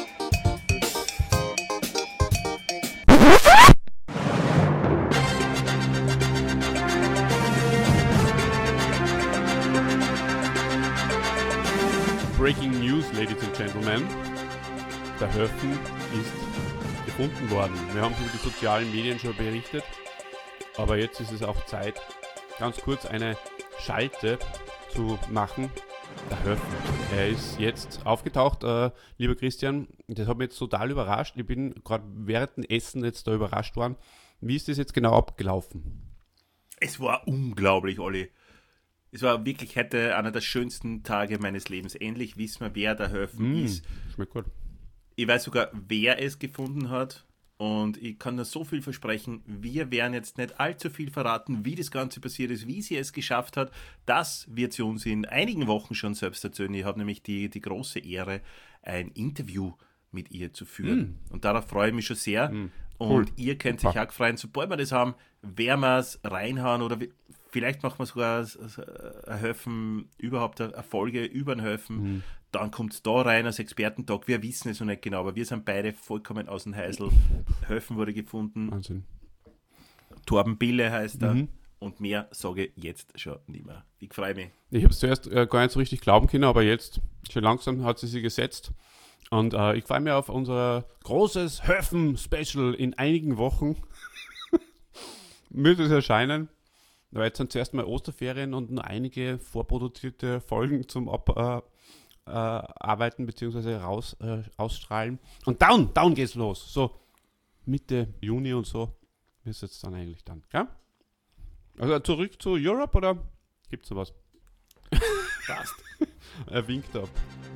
Breaking News, Ladies and Gentlemen. Der Höfen ist gefunden worden. Wir haben über die sozialen Medien schon berichtet, aber jetzt ist es auch Zeit, ganz kurz eine Schalte zu machen. Der Höfen. Er ist jetzt aufgetaucht, lieber Christian. Das hat mich jetzt total überrascht. Ich bin gerade während dem Essen jetzt da überrascht worden. Wie ist das jetzt genau abgelaufen? Es war unglaublich, Olli. Es war wirklich heute einer der schönsten Tage meines Lebens. Endlich wissen wir, wer der Höfen ist. Schmeckt gut. Ich weiß sogar, wer es gefunden hat. Und ich kann nur so viel versprechen, wir werden jetzt nicht allzu viel verraten, wie das Ganze passiert ist, wie sie es geschafft hat. Das wird sie uns in einigen Wochen schon selbst erzählen. Ich habe nämlich die große Ehre, ein Interview mit ihr zu führen. Und darauf freue ich mich schon sehr. Und cool. Ihr könnt sich auch freuen, sobald wir das haben, werden wir es reinhauen oder vielleicht machen wir sogar ein Höfen, überhaupt eine Folge über den Höfen. Dann kommt es da rein als Expertentalk. Wir wissen es noch nicht genau, aber wir sind beide vollkommen aus dem Heisel. Höfen wurde gefunden. Wahnsinn. Torben Bille heißt er. Und mehr sage ich jetzt schon nicht mehr. Ich freue mich. Ich habe es zuerst gar nicht so richtig glauben können, aber jetzt schon langsam hat sie gesetzt. Und ich freue mich auf unser großes Höfen-Special in einigen Wochen. Wird es erscheinen. Da jetzt sind zuerst mal Osterferien und noch einige vorproduzierte Folgen zum Arbeiten bzw. ausstrahlen. Und down geht's los. So Mitte Juni und so ist jetzt dann eigentlich dann. Ja? Also zurück zu Europe oder gibt's sowas? Passt. Er winkt ab.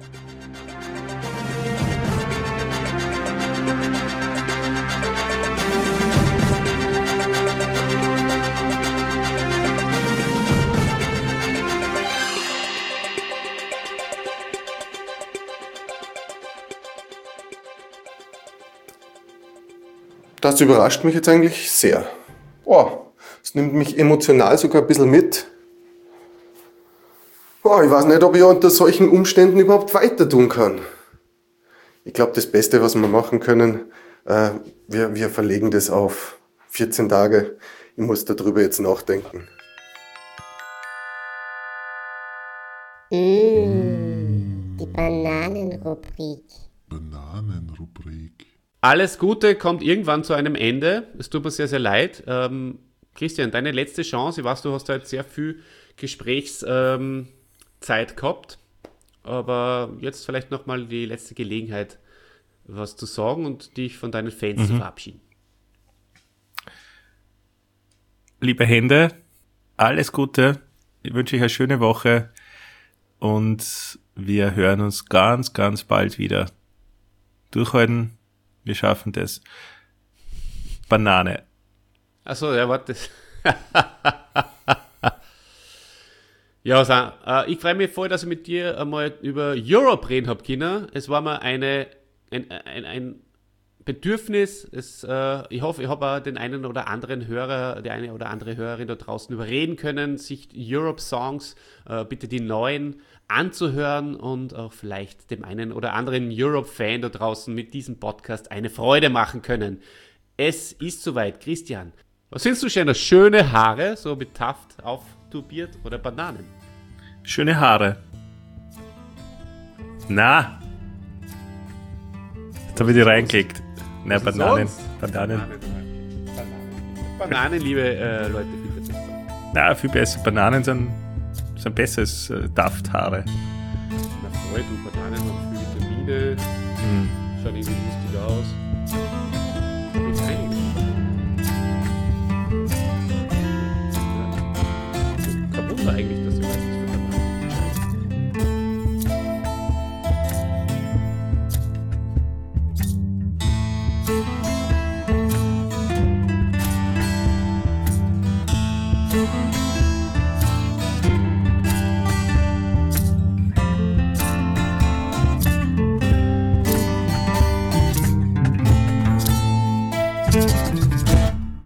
Das überrascht mich jetzt eigentlich sehr. Es nimmt mich emotional sogar ein bisschen mit. Ich weiß nicht, ob ich unter solchen Umständen überhaupt weiter tun kann. Ich glaube, das Beste, was wir machen können, wir verlegen das auf 14 Tage. Ich muss darüber jetzt nachdenken. Die Bananenrubrik. Alles Gute kommt irgendwann zu einem Ende. Es tut mir sehr, sehr leid. Christian, deine letzte Chance. Ich weiß, du hast heute sehr viel Gesprächszeit gehabt. Aber jetzt vielleicht nochmal die letzte Gelegenheit, was zu sagen und dich von deinen Fans zu verabschieden. Liebe Hände, alles Gute. Ich wünsche euch eine schöne Woche. Und wir hören uns ganz, ganz bald wieder. Durchhalten. Wir schaffen das. Banane. Achso, ja, warte. Ja, ich freue mich voll, dass ich mit dir einmal über Europe reden habe, Kinder. Es war mir ein Bedürfnis. Ich hoffe, ich habe auch den einen oder anderen Hörer, die eine oder andere Hörerin da draußen überreden können, sich Europe-Songs, bitte die neuen, anzuhören und auch vielleicht dem einen oder anderen Europe-Fan da draußen mit diesem Podcast eine Freude machen können. Es ist soweit. Christian, was findest du schöner? Schöne Haare, so mit Taft auftubiert oder Bananen? Schöne Haare. Na. Jetzt habe ich die reingeklickt. Na, Bananen. Bananen, liebe Leute, findet ihr. Na, viel besser. Bananen sind besser als Tafthaare. Na voll, du, Bananen haben viel Vitamine, schauen irgendwie lustig aus.